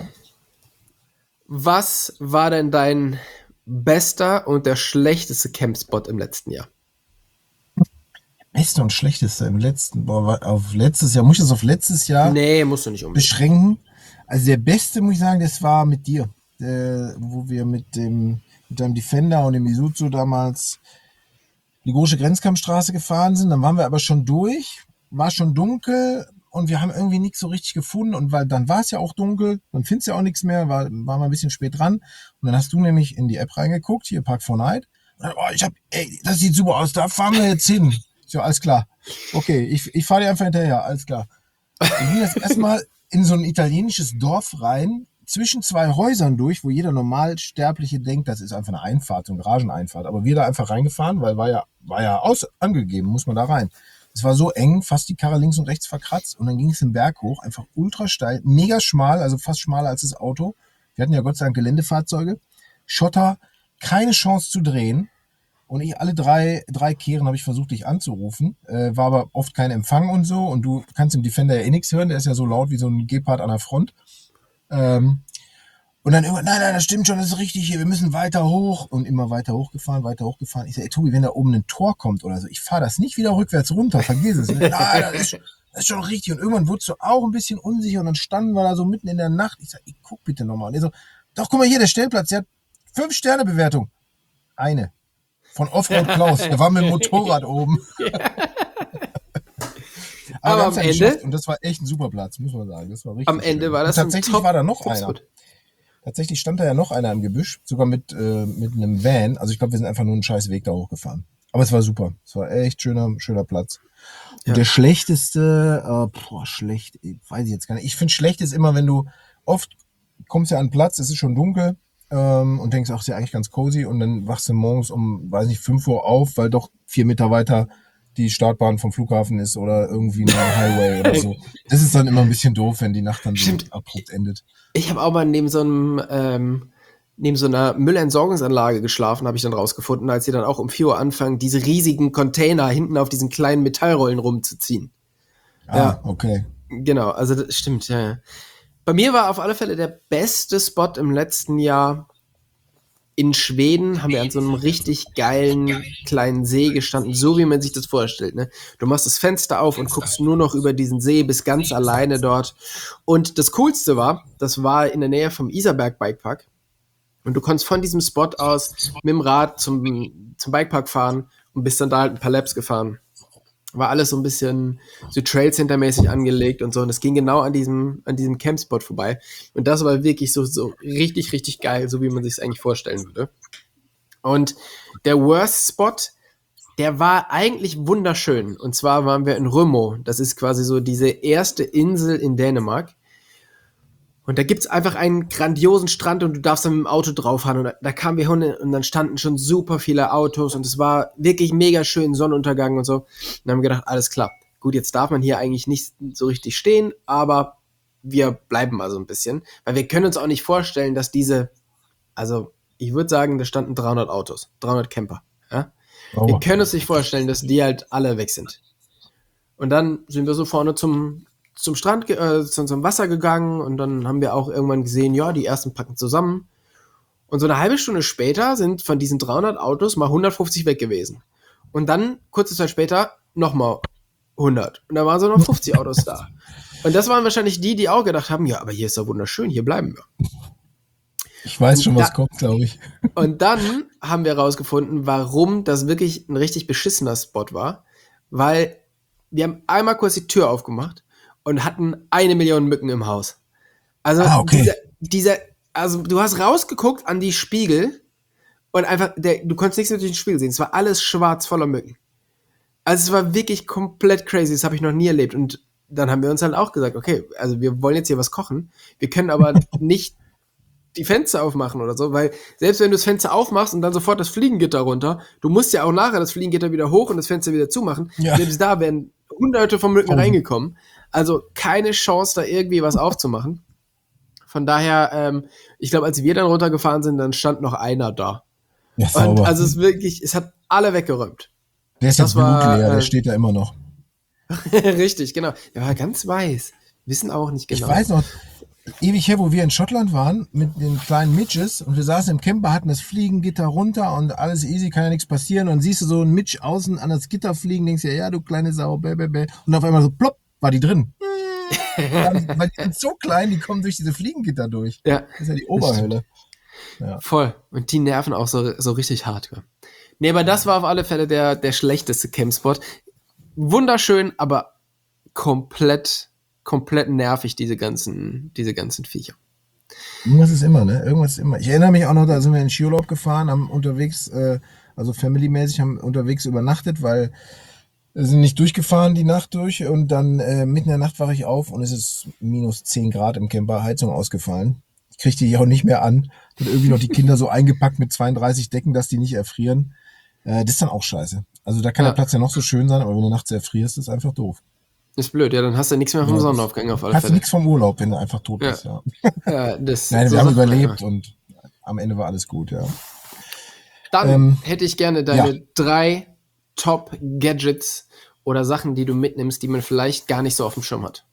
Was war denn dein bester und der schlechteste Campspot im letzten Jahr? Beste und schlechteste im letzten, boah, auf letztes Jahr, muss ich das auf letztes Jahr nee, musst du nicht unbedingt beschränken? Also der beste, muss ich sagen, das war mit dir, äh, wo wir mit dem mit deinem Defender und dem Isuzu damals die große Grenzkampfstraße gefahren sind. Dann waren wir aber schon durch, war schon dunkel und wir haben irgendwie nichts so richtig gefunden und weil dann war es ja auch dunkel, dann findest du ja auch nichts mehr, war, war mal ein bisschen spät dran und dann hast du nämlich in die App reingeguckt, hier Park for Night. Und dann, oh, ich hab, ey, das sieht super aus, da fahren wir jetzt hin. So, alles klar. Okay, ich, ich fahre dir einfach hinterher, alles klar. Ich bin jetzt erstmal in so ein italienisches Dorf rein, zwischen zwei Häusern durch, wo jeder Normalsterbliche denkt, das ist einfach eine Einfahrt, so eine Garageneinfahrt. Aber wir da einfach reingefahren, weil war ja, war ja aus, angegeben, muss man da rein. Es war so eng, fast die Karre links und rechts verkratzt und dann ging es den Berg hoch, einfach ultra steil, mega schmal, also fast schmaler als das Auto. Wir hatten ja Gott sei Dank Geländefahrzeuge. Schotter, keine Chance zu drehen. Und ich alle drei, drei Kehren habe ich versucht, dich anzurufen. Äh, war aber oft kein Empfang und so. Und du kannst im Defender ja eh nichts hören. Der ist ja so laut wie so ein Gepard an der Front. Ähm, und dann irgendwann, nein, nein, das stimmt schon, das ist richtig hier. Wir müssen weiter hoch. Und immer weiter hochgefahren, weiter hochgefahren. Ich sage, ey Tobi, wenn da oben ein Tor kommt oder so, ich fahre das nicht wieder rückwärts runter. Vergiss es. Nein, das ist, das ist schon richtig. Und irgendwann wurdest du auch ein bisschen unsicher. Und dann standen wir da so mitten in der Nacht. Ich sage, ich guck bitte nochmal. Und er so, doch, guck mal hier, der Stellplatz, der hat fünf Sterne Bewertung. Eine. Von Offroad Klaus. Der war mit dem Motorrad oben. Aber, Aber am Ende. Geschafft. Und das war echt ein super Platz, muss man sagen. Das war richtig am Ende schön. war das und tatsächlich ein war da noch Top einer. Tatsächlich stand da ja noch einer im Gebüsch, sogar mit, äh, mit einem Van. Also ich glaube, wir sind einfach nur einen scheiß Weg da hochgefahren. Aber es war super. Es war echt schöner, schöner Platz. Und ja. Der schlechteste, äh, boah, schlecht, weiß ich jetzt gar nicht. Ich finde, schlecht ist immer, wenn du oft kommst ja an den Platz, es ist schon dunkel, ähm, und denkst, ach, ist ja eigentlich ganz cozy, und dann wachst du morgens um, weiß nicht, fünf Uhr auf, weil doch vier Meter weiter die Startbahn vom Flughafen ist oder irgendwie ein Highway oder so. Das ist dann immer ein bisschen doof, wenn die Nacht dann so Stimmt. abrupt endet. Ich habe auch mal neben so einem, ähm, neben so einer Müllentsorgungsanlage geschlafen, habe ich dann rausgefunden, als sie dann auch um vier Uhr anfangen, diese riesigen Container hinten auf diesen kleinen Metallrollen rumzuziehen. Ah, ja, okay. Genau, also das stimmt, ja, ja. Bei mir war auf alle Fälle der beste Spot im letzten Jahr in Schweden. Haben wir an so einem richtig geilen kleinen See gestanden, so wie man sich das vorstellt. Ne? Du machst das Fenster auf und guckst nur noch über diesen See, bist ganz alleine dort. Und das Coolste war, das war in der Nähe vom Isarberg Bikepark. Und du konntest von diesem Spot aus mit dem Rad zum, zum Bikepark fahren und bist dann da halt ein paar Laps gefahren. War alles so ein bisschen so Trailcenter-mäßig angelegt und so. Und es ging genau an diesem, an diesem Campspot vorbei. Und das war wirklich so, so richtig, richtig geil, so wie man sich es eigentlich vorstellen würde. Und der Worst Spot, der war eigentlich wunderschön. Und zwar waren wir in Rømø. Das ist quasi so diese erste Insel in Dänemark. Und da gibt's einfach einen grandiosen Strand und du darfst dann mit dem Auto drauffahren. Und da, da kamen wir hin und dann standen schon super viele Autos und es war wirklich mega schön, Sonnenuntergang und so. Und dann haben wir gedacht, alles klar. Gut, jetzt darf man hier eigentlich nicht so richtig stehen, aber wir bleiben mal so ein bisschen. Weil wir können uns auch nicht vorstellen, dass diese, also ich würde sagen, da standen dreihundert Autos, dreihundert Camper. Ja? Oh. Wir können uns nicht vorstellen, dass die halt alle weg sind. Und dann sind wir so vorne zum... zum Strand, äh, zum, zum Wasser gegangen und dann haben wir auch irgendwann gesehen, ja, die ersten packen zusammen. Und so eine halbe Stunde später sind von diesen dreihundert Autos mal hundertfünfzig weg gewesen. Und dann, kurze Zeit später, nochmal hundert. Und da waren so noch fünfzig Autos da. Und das waren wahrscheinlich die, die auch gedacht haben, ja, aber hier ist ja wunderschön, hier bleiben wir. Ich weiß und schon, da, was kommt, glaube ich. Und dann haben wir herausgefunden, warum das wirklich ein richtig beschissener Spot war. Weil wir haben einmal kurz die Tür aufgemacht und hatten eine Million Mücken im Haus. Also ah, okay. dieser, dieser, also du hast rausgeguckt an die Spiegel und einfach, der, du konntest nichts durch den Spiegel sehen. Es war alles schwarz voller Mücken. Also es war wirklich komplett crazy. Das habe ich noch nie erlebt. Und dann haben wir uns halt auch gesagt, okay, also wir wollen jetzt hier was kochen. Wir können aber nicht die Fenster aufmachen oder so, weil selbst wenn du das Fenster aufmachst und dann sofort das Fliegengitter runter, du musst ja auch nachher das Fliegengitter wieder hoch und das Fenster wieder zumachen. Ja. Selbst da wären hunderte von Mücken oh. reingekommen. Also keine Chance, da irgendwie was aufzumachen. Von daher, ähm, ich glaube, als wir dann runtergefahren sind, dann stand noch einer da. Ja, und also es wirklich, es hat alle weggeräumt. Der ist jetzt blutleer, der äh, steht da immer noch. Richtig, genau. Der war ganz weiß. Wissen auch nicht genau. Ich weiß noch, ewig her, wo wir in Schottland waren, mit den kleinen Mitches und wir saßen im Camper, hatten das Fliegengitter runter und alles easy, kann ja nichts passieren. Und dann siehst du so einen Mitch außen an das Gitter fliegen, denkst dir, ja, du kleine Sau, bäh, bäh, bäh. Und auf einmal so, plopp, war die drin. Dann, weil die sind so klein, die kommen durch diese Fliegengitter durch. Ja. Das ist ja die Oberhölle. Ja. Voll. Und die nerven auch so, so richtig hart. Nee, aber das war auf alle Fälle der, der schlechteste Campspot. Wunderschön, aber komplett, komplett nervig, diese ganzen, diese ganzen Viecher. Irgendwas ist immer, ne? Irgendwas ist immer. Ich erinnere mich auch noch, da sind wir in Skiurlaub gefahren, haben unterwegs, äh, also familymäßig, haben unterwegs übernachtet, weil wir sind nicht durchgefahren die Nacht durch und dann äh, mitten in der Nacht wache ich auf und es ist minus zehn Grad im Camper, Heizung ausgefallen. Ich kriege die auch nicht mehr an. Und irgendwie noch die Kinder so eingepackt mit zweiunddreißig Decken, dass die nicht erfrieren. Äh, das ist dann auch scheiße. Also da kann ja. der Platz ja noch so schön sein, aber wenn du nachts erfrierst, ist einfach doof. Ist blöd, ja, dann hast du nichts mehr vom ja, Sonnenaufgang auf alle hast Fälle. Hast du nichts vom Urlaub, wenn du einfach tot ja. bist, ja. ja das Nein, so wir haben überlebt ja. und am Ende war alles gut, ja. Dann Ähm, hätte ich gerne deine ja. drei Top-Gadgets oder Sachen, die du mitnimmst, die man vielleicht gar nicht so auf dem Schirm hat.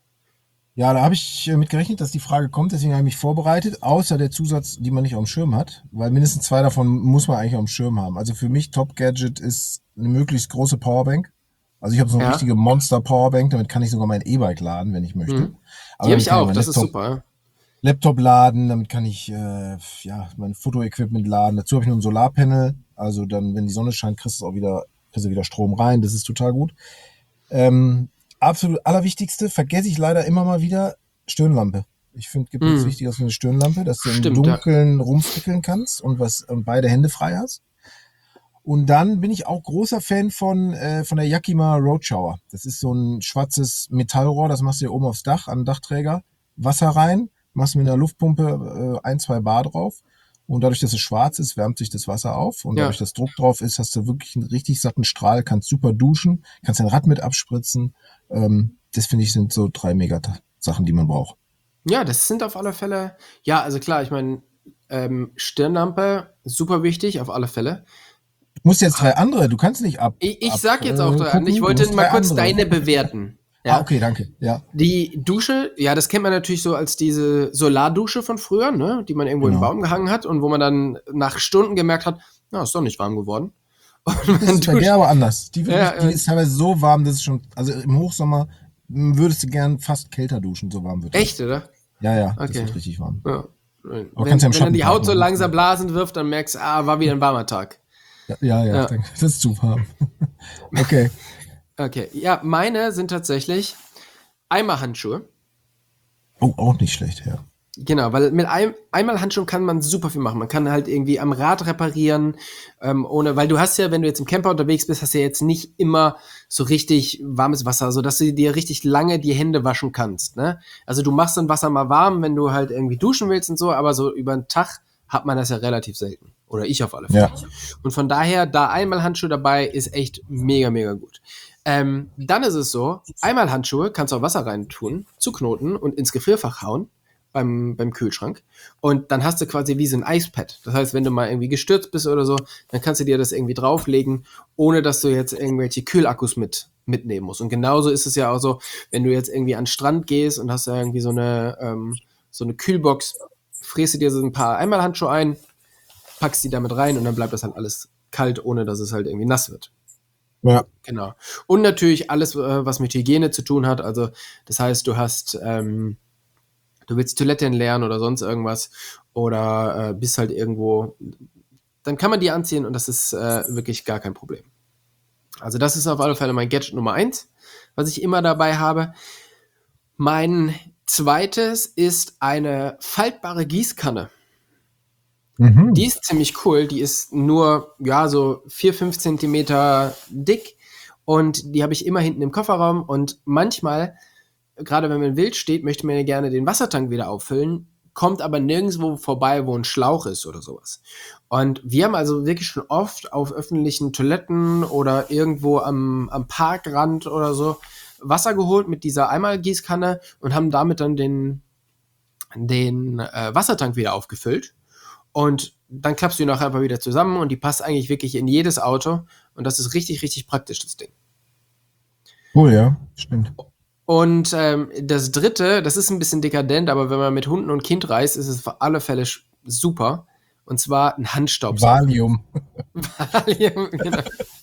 Ja, da habe ich äh, mit gerechnet, dass die Frage kommt, deswegen habe ich mich vorbereitet, außer der Zusatz, die man nicht auf dem Schirm hat, weil mindestens zwei davon muss man eigentlich auf dem Schirm haben. Also für mich Top-Gadget ist eine möglichst große Powerbank. Also ich habe so eine Ja. richtige Monster-Powerbank, damit kann ich sogar mein E-Bike laden, wenn ich möchte. Mhm. Aber Die habe damit ich kann auch, mein das ist Laptop, super. Ja. Laptop laden, damit kann ich äh, ja, mein Fotoequipment laden. Dazu habe ich noch ein Solarpanel, also dann, wenn die Sonne scheint, kriegst du auch wieder, kriegst du wieder Strom rein, das ist total gut. Ähm, absolut allerwichtigste, vergesse ich leider immer mal wieder, Stirnlampe. Ich finde, gibt nichts Mhm. wichtiger als eine Stirnlampe, dass du im Stimmt, ja. Dunkeln rumfrickeln kannst und was und beide Hände frei hast. Und dann bin ich auch großer Fan von, äh, von der Yakima Road Shower. Das ist so ein schwarzes Metallrohr, das machst du hier oben aufs Dach, an den Dachträger, Wasser rein, machst mit einer Luftpumpe äh, ein, zwei Bar drauf. Und dadurch, dass es schwarz ist, wärmt sich das Wasser auf. Und Ja. dadurch, dass Druck drauf ist, hast du wirklich einen richtig satten Strahl, kannst super duschen, kannst dein Rad mit abspritzen. Ähm, das finde ich sind so drei Mega-Sachen, die man braucht. Ja, das sind auf alle Fälle, ja, also klar, ich meine, ähm, Stirnlampe, super wichtig, auf alle Fälle. Du musst jetzt drei andere, du kannst nicht ab. Ich, ich ab, sag jetzt auch äh, dran, gucken, ich du wollte musst mal drei kurz andere. deine bewerten. Ja. Ah, okay, danke. Ja, Die Dusche, ja, das kennt man natürlich so als diese Solardusche von früher, ne, die man irgendwo Genau. im Baum gehangen hat und wo man dann nach Stunden gemerkt hat, na, ist doch nicht warm geworden. Und das man ist bei duscht- der aber anders. Die, wird Ja, nicht, die äh, ist teilweise so warm, dass es schon, also im Hochsommer m, würdest du gern fast kälter duschen, so warm wird das. echt, oder? Ja, ja, das Okay. wird richtig warm. Ja. Wenn, Aber wenn kannst ja im dann Schatten die Haut parken, so ne? langsam Blasen wirft, dann merkst du, ah, war wieder ein warmer Tag. Ja, ja, ja, Ja. danke. Das ist zu warm. Okay. Okay, ja, meine sind tatsächlich Eimerhandschuhe. Oh, auch nicht schlecht, ja. Genau, weil mit einem Einmalhandschuhen kann man super viel machen. Man kann halt irgendwie am Rad reparieren, ähm, ohne, weil du hast ja, wenn du jetzt im Camper unterwegs bist, hast du ja jetzt nicht immer so richtig warmes Wasser, so dass du dir richtig lange die Hände waschen kannst, ne? Also du machst dann Wasser mal warm, wenn du halt irgendwie duschen willst und so, aber so über den Tag hat man das ja relativ selten. Oder ich auf alle Fälle. Ja. Und von daher, da Einmalhandschuhe dabei ist echt mega, mega gut. Ähm, dann ist es so, Einmalhandschuhe kannst du auch Wasser reintun, zuknoten und ins Gefrierfach hauen. Beim, beim Kühlschrank. Und dann hast du quasi wie so ein Eispad. Das heißt, wenn du mal irgendwie gestürzt bist oder so, dann kannst du dir das irgendwie drauflegen, ohne dass du jetzt irgendwelche Kühlakkus mit, mitnehmen musst. Und genauso ist es ja auch so, wenn du jetzt irgendwie an den Strand gehst und hast da irgendwie so eine, ähm, so eine Kühlbox, fräst du dir so ein paar Einmalhandschuhe ein, packst die damit rein und dann bleibt das halt alles kalt, ohne dass es halt irgendwie nass wird. Ja. Genau. Und natürlich alles, äh, was mit Hygiene zu tun hat. Also das heißt, du hast ähm, du willst Toilette entleeren oder sonst irgendwas oder äh, bist halt irgendwo, dann kann man die anziehen und das ist äh, wirklich gar kein Problem. Also das ist auf alle Fälle mein Gadget Nummer eins, was ich immer dabei habe. Mein zweites ist eine faltbare Gießkanne. Mhm. Die ist ziemlich cool, die ist nur, ja, so vier, fünf Zentimeter dick und die habe ich immer hinten im Kofferraum und manchmal, gerade wenn man wild steht, möchte man ja gerne den Wassertank wieder auffüllen, kommt aber nirgendwo vorbei, wo ein Schlauch ist oder sowas. Und wir haben also wirklich schon oft auf öffentlichen Toiletten oder irgendwo am, am Parkrand oder so Wasser geholt mit dieser Einmalgießkanne und haben damit dann den, den äh, Wassertank wieder aufgefüllt. Und dann klappst du ihn auch einfach wieder zusammen und die passt eigentlich wirklich in jedes Auto. Und das ist richtig, richtig praktisch, das Ding. Cool, ja, stimmt. Und ähm, das dritte, das ist ein bisschen dekadent, aber wenn man mit Hunden und Kind reist, ist es für alle Fälle sch- super. Und zwar ein Handstaubsauger. Valium. Valium, genau.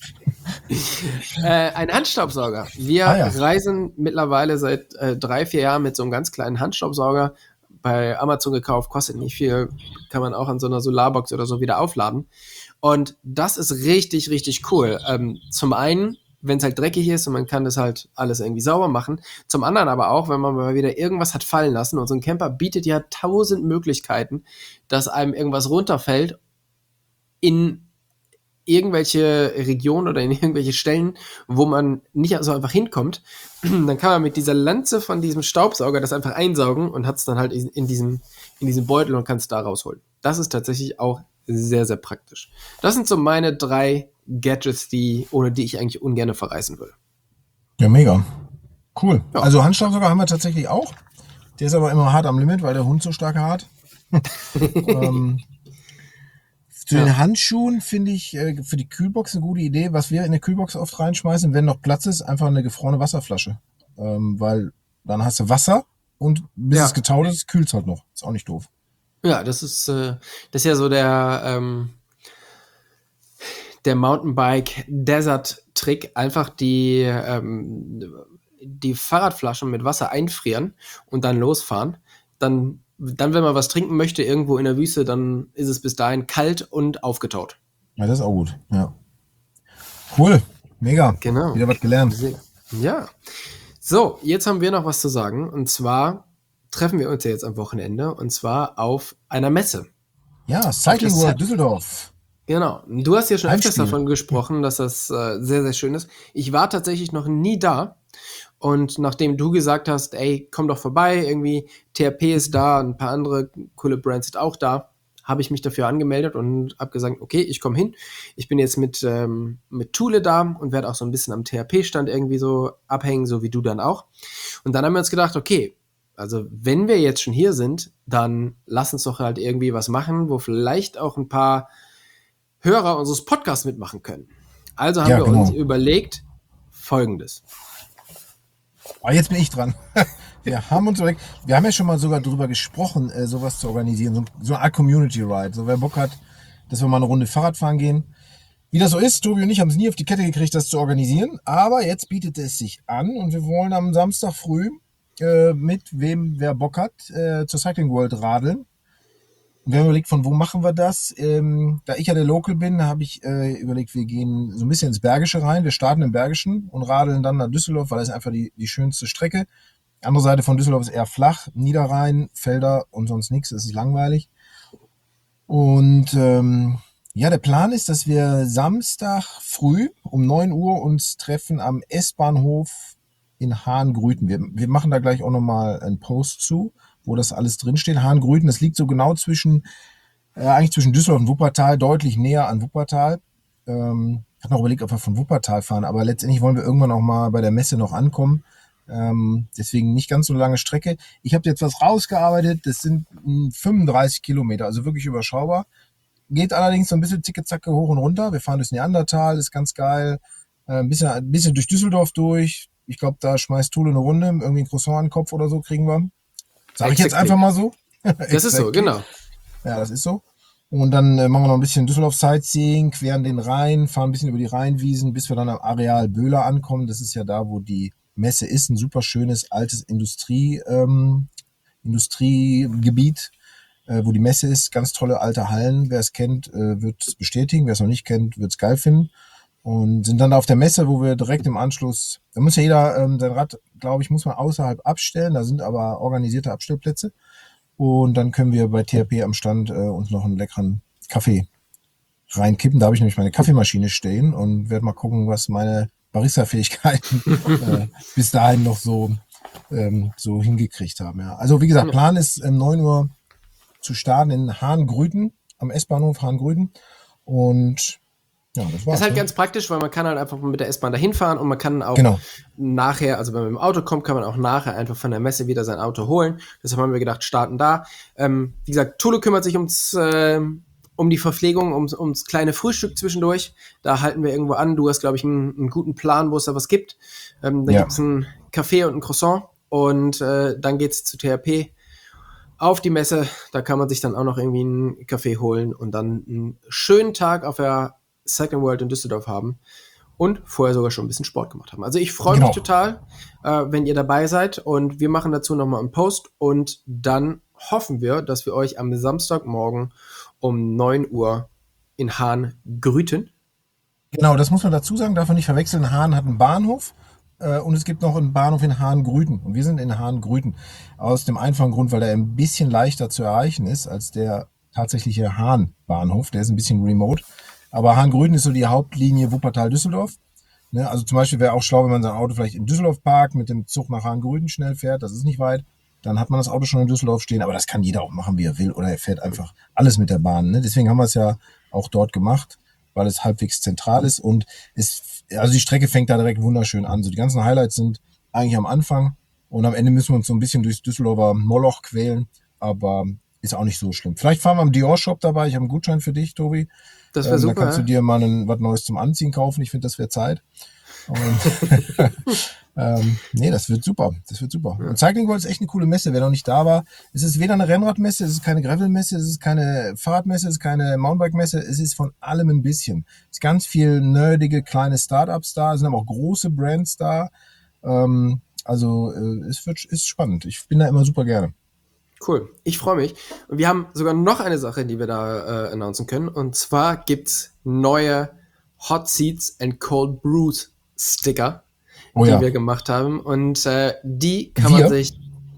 äh, ein Handstaubsauger. Wir Ah, ja. reisen mittlerweile seit äh, drei, vier Jahren mit so einem ganz kleinen Handstaubsauger. Bei Amazon gekauft, kostet nicht viel, kann man auch an so einer Solarbox oder so wieder aufladen. Und das ist richtig, richtig cool. Ähm, zum einen, wenn es halt dreckig ist und man kann das halt alles irgendwie sauber machen. Zum anderen aber auch, wenn man mal wieder irgendwas hat fallen lassen. Und so ein Camper bietet ja tausend Möglichkeiten, dass einem irgendwas runterfällt in irgendwelche Regionen oder in irgendwelche Stellen, wo man nicht so einfach hinkommt, dann kann man mit dieser Lanze von diesem Staubsauger das einfach einsaugen und hat es dann halt in diesem, in diesem Beutel und kann es da rausholen. Das ist tatsächlich auch sehr, sehr praktisch. Das sind so meine drei Gadgets, die, ohne die ich eigentlich ungern verreisen würde. Ja, mega. Cool. Ja. Also Handstaubsauger haben wir tatsächlich auch. Der ist aber immer hart am Limit, weil der Hund so stark hart. ähm, Zu Ja. den Handschuhen finde ich äh, für die Kühlbox eine gute Idee. Was wir in der Kühlbox oft reinschmeißen, wenn noch Platz ist, einfach eine gefrorene Wasserflasche. Ähm, weil dann hast du Wasser und bis Ja. es getaut ist, kühlt es halt noch. Ist auch nicht doof. Ja, das ist, äh, das ist ja so der, ähm, der Mountainbike Desert Trick. Einfach die, ähm, die Fahrradflaschen mit Wasser einfrieren und dann losfahren. Dann, dann, wenn man was trinken möchte, irgendwo in der Wüste, dann ist es bis dahin kalt und aufgetaut. Ja, das ist auch gut. Ja. Cool. Mega. Genau. Wieder was gelernt. Ja. So, jetzt haben wir noch was zu sagen. Und zwar treffen wir uns ja jetzt am Wochenende. Und zwar auf einer Messe. Ja, Cycling das- World Düsseldorf. Genau. Du hast ja schon öfters Heimspiel. davon gesprochen, dass das äh, sehr, sehr schön ist. Ich war tatsächlich noch nie da. Und nachdem du gesagt hast, ey, komm doch vorbei, irgendwie T R P ist da, ein paar andere coole Brands sind auch da, habe ich mich dafür angemeldet und habe gesagt, okay, ich komme hin. Ich bin jetzt mit, ähm, mit Thule da und werde auch so ein bisschen am T R P-Stand irgendwie so abhängen, so wie du dann auch. Und dann haben wir uns gedacht, okay, also wenn wir jetzt schon hier sind, dann lass uns doch halt irgendwie was machen, wo vielleicht auch ein paar Hörer unseres Podcasts mitmachen können. Also haben Ja, wir genau. uns überlegt, Folgendes. Ah, jetzt bin ich dran. Wir haben uns überlegt, wir haben ja schon mal sogar drüber gesprochen, äh, sowas zu organisieren, so, so eine Art Community Ride. So wer Bock hat, dass wir mal eine Runde Fahrrad fahren gehen. Wie das so ist, Tobi und ich haben es nie auf die Kette gekriegt, das zu organisieren. Aber jetzt bietet es sich an und wir wollen am Samstag früh äh, mit wem wer Bock hat, äh, zur Cycling World radeln. Und wir haben überlegt, von wo machen wir das? Ähm, da ich ja der Local bin, habe ich äh, überlegt, wir gehen so ein bisschen ins Bergische rein. Wir starten im Bergischen und radeln dann nach Düsseldorf, weil das ist einfach die, die schönste Strecke. Die andere Seite von Düsseldorf ist eher flach, Niederrhein, Felder und sonst nichts. Es ist langweilig. Und ähm, ja, der Plan ist, dass wir Samstag früh um neun Uhr uns treffen am S-Bahnhof in Hahngrüten. Wir, wir machen da gleich auch nochmal einen Post zu, wo das alles drinsteht. Hahngrüten, das liegt so genau zwischen, äh, eigentlich zwischen Düsseldorf und Wuppertal, deutlich näher an Wuppertal. Ähm, ich habe noch überlegt, ob wir von Wuppertal fahren, aber letztendlich wollen wir irgendwann auch mal bei der Messe noch ankommen. Ähm, deswegen nicht ganz so lange Strecke. Ich habe jetzt was rausgearbeitet, das sind mh, fünfunddreißig Kilometer, also wirklich überschaubar. Geht allerdings so ein bisschen zicke-zacke hoch und runter. Wir fahren durchs Neandertal, ist ganz geil. Äh, ein, bisschen, ein bisschen durch Düsseldorf durch. Ich glaube, da schmeißt Thule eine Runde, irgendwie ein Croissant an den Kopf oder so kriegen wir. Sag ich jetzt Exactly. einfach mal so. Das ist so, genau. Ja, das ist so. Und dann äh, machen wir noch ein bisschen Düsseldorf Sightseeing, queren den Rhein, fahren ein bisschen über die Rheinwiesen, bis wir dann am Areal Böhler ankommen. Das ist ja da, wo die Messe ist. Ein super schönes, altes Industrie, ähm, Industriegebiet, äh, wo die Messe ist. Ganz tolle alte Hallen. Wer es kennt, äh, wird es bestätigen. Wer es noch nicht kennt, wird es geil finden. Und sind dann da auf der Messe, wo wir direkt im Anschluss, da muss ja jeder ähm, sein Rad, glaube ich, muss man außerhalb abstellen. Da sind aber organisierte Abstellplätze. Und dann können wir bei T R P am Stand äh, uns noch einen leckeren Kaffee reinkippen. Da habe ich nämlich meine Kaffeemaschine stehen und werde mal gucken, was meine Barista-Fähigkeiten äh, bis dahin noch so, ähm, so hingekriegt haben. Ja. Also wie gesagt, Plan ist um neun Uhr zu starten in Hahngrüten, am S-Bahnhof Hahngrüten. Und ja, das war's. Das ist halt ne? ganz praktisch, weil man kann halt einfach mit der S-Bahn dahin fahren und man kann auch Genau. nachher, also wenn man mit dem Auto kommt, kann man auch nachher einfach von der Messe wieder sein Auto holen. Deshalb haben wir gedacht, starten da. Ähm, wie gesagt, Thule kümmert sich ums, äh, um die Verpflegung, ums, ums kleine Frühstück zwischendurch. Da halten wir irgendwo an. Du hast, glaube ich, einen, einen guten Plan, wo es da was gibt. Ähm, da Ja. gibt es einen Kaffee und ein Croissant und äh, dann geht's zu T R P auf die Messe. Da kann man sich dann auch noch irgendwie einen Kaffee holen und dann einen schönen Tag auf der Cycling World in Düsseldorf haben und vorher sogar schon ein bisschen Sport gemacht haben. Also ich freue Genau. mich total, äh, wenn ihr dabei seid und wir machen dazu nochmal einen Post und dann hoffen wir, dass wir euch am Samstagmorgen um neun Uhr in Hahn grüten. Genau, das muss man dazu sagen, darf man nicht verwechseln. Hahn hat einen Bahnhof äh, und es gibt noch einen Bahnhof in Hahngrüten. Und wir sind in Hahngrüten. Aus dem einfachen Grund, weil er ein bisschen leichter zu erreichen ist als der tatsächliche Hahn-Bahnhof. Der ist ein bisschen remote. Aber Hahngrüten ist so die Hauptlinie Wuppertal-Düsseldorf. Ne? Also zum Beispiel wäre auch schlau, wenn man sein Auto vielleicht in Düsseldorf parkt, mit dem Zug nach Hahngrüten schnell fährt. Das ist nicht weit. Dann hat man das Auto schon in Düsseldorf stehen. Aber das kann jeder auch machen, wie er will. Oder er fährt einfach alles mit der Bahn. Ne? Deswegen haben wir es ja auch dort gemacht, weil es halbwegs zentral ist. Und es, also die Strecke fängt da direkt wunderschön an. So die ganzen Highlights sind eigentlich am Anfang. Und am Ende müssen wir uns so ein bisschen durchs Düsseldorfer Moloch quälen. Aber ist auch nicht so schlimm. Vielleicht fahren wir am Dior-Shop dabei. Ich habe einen Gutschein für dich, Tobi. Das wäre ähm, super. Da kannst ja. du dir mal ein, was Neues zum Anziehen kaufen. Ich finde, das wäre Zeit. Und ähm, nee, das wird super. Das wird super. Ja. Und Cycling World ist echt eine coole Messe. Wer noch nicht da war, es ist weder eine Rennradmesse, es ist keine Gravelmesse, es ist keine Fahrradmesse, es ist keine Mountainbike-Messe. Es ist von allem ein bisschen. Es ist ganz viel nerdige kleine Startups da. Es sind aber auch große Brands da. Ähm, also äh, es wird, ist spannend. Ich bin da immer super gerne. Cool, ich freue mich. Und wir haben sogar noch eine Sache, die wir da äh, announcen können. Und zwar gibt's neue Hot Seats and Cold Brews Sticker, Oh die ja, wir gemacht haben. Und äh, die kann Wir? man sich.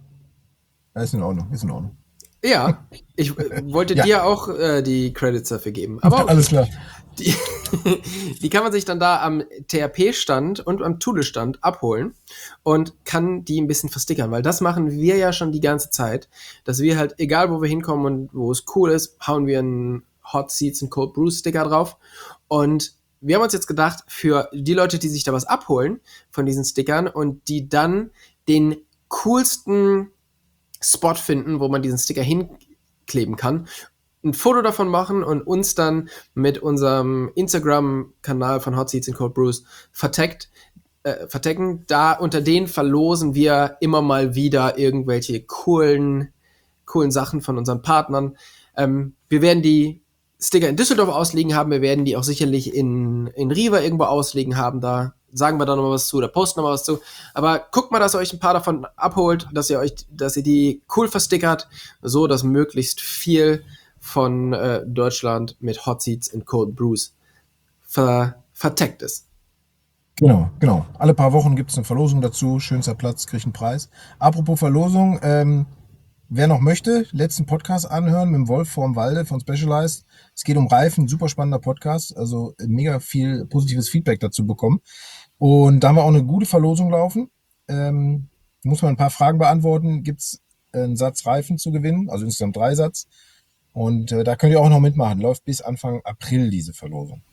ja, ist in Ordnung, ist in Ordnung. Ja, ich äh, wollte Ja. dir auch äh, die Credits dafür geben. Aber okay. Alles klar. Die, die kann man sich dann da am T R P-Stand und am Thule-Stand abholen und kann die ein bisschen verstickern, weil das machen wir ja schon die ganze Zeit, dass wir halt, egal wo wir hinkommen und wo es cool ist, hauen wir einen Hot Seats und Cold Brew Sticker drauf. Und wir haben uns jetzt gedacht, für die Leute, die sich da was abholen von diesen Stickern und die dann den coolsten Spot finden, wo man diesen Sticker hinkleben kann, ein Foto davon machen und uns dann mit unserem Instagram-Kanal von Hot Seats and Cold Brews verteckt, äh, vertecken. Da unter denen verlosen wir immer mal wieder irgendwelche coolen, coolen Sachen von unseren Partnern. Ähm, wir werden die Sticker in Düsseldorf ausliegen haben, wir werden die auch sicherlich in, in Riva irgendwo ausliegen haben, da sagen wir da noch mal was zu oder posten noch mal was zu. Aber guckt mal, dass ihr euch ein paar davon abholt, dass ihr euch, dass ihr die cool verstickert, so dass möglichst viel von äh, Deutschland mit Hot Seats and Cold Brews ver verteckt ist. Genau, genau. Alle paar Wochen gibt es eine Verlosung dazu. Schönster Platz, kriegt einen Preis. Apropos Verlosung, ähm, wer noch möchte, letzten Podcast anhören mit dem Wolf vorm Walde von Specialized. Es geht um Reifen, super spannender Podcast, also mega viel positives Feedback dazu bekommen. Und da haben wir auch eine gute Verlosung laufen. Ähm, muss man ein paar Fragen beantworten. Gibt es einen Satz Reifen zu gewinnen, also insgesamt drei Satz. Und äh, da könnt ihr auch noch mitmachen. Läuft bis Anfang April diese Verlosung.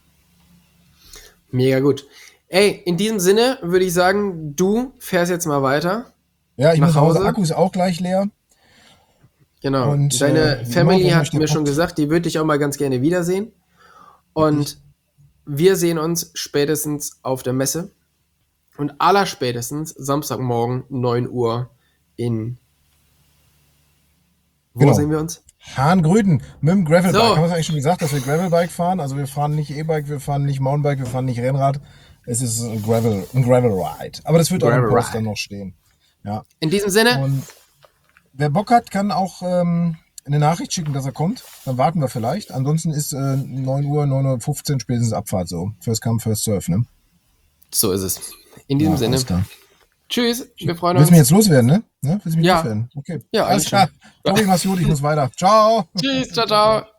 Mega gut. Ey, in diesem Sinne würde ich sagen, du fährst jetzt mal weiter. Ja, ich Nach muss nach Hause. Hause? Akku ist auch gleich leer. Genau. Und, Deine äh, Family morgen hat möchte mir ich schon Bock- gesagt, die würde ich auch mal ganz gerne wiedersehen. Und wir sehen uns spätestens auf der Messe. Und allerspätestens Samstagmorgen neun Uhr in. Wo Genau. sehen wir uns? Hahngrüten mit dem Gravelbike. So. Haben wir es eigentlich schon gesagt, dass wir Gravelbike fahren? Also wir fahren nicht E-Bike, wir fahren nicht Mountainbike, wir fahren nicht Rennrad. Es ist ein Gravel, ein Gravel Ride. Aber das wird auch im Gravel Post Ride. dann noch stehen. Ja. In diesem Sinne, Und wer Bock hat, kann auch ähm, eine Nachricht schicken, dass er kommt. Dann warten wir vielleicht. Ansonsten ist äh, neun Uhr, neun Uhr fünfzehn spätestens Abfahrt so. First come, first serve, ne? so ist es. In diesem Ja, Sinne, alles klar. tschüss, wir freuen Willst du uns. mich jetzt loswerden, ne? ne? Willst du mich Ja. loswerden? Okay. Ja, alles eigentlich klar. Tobi, mach's gut, ich muss weiter. Ciao. Tschüss, ciao, ciao.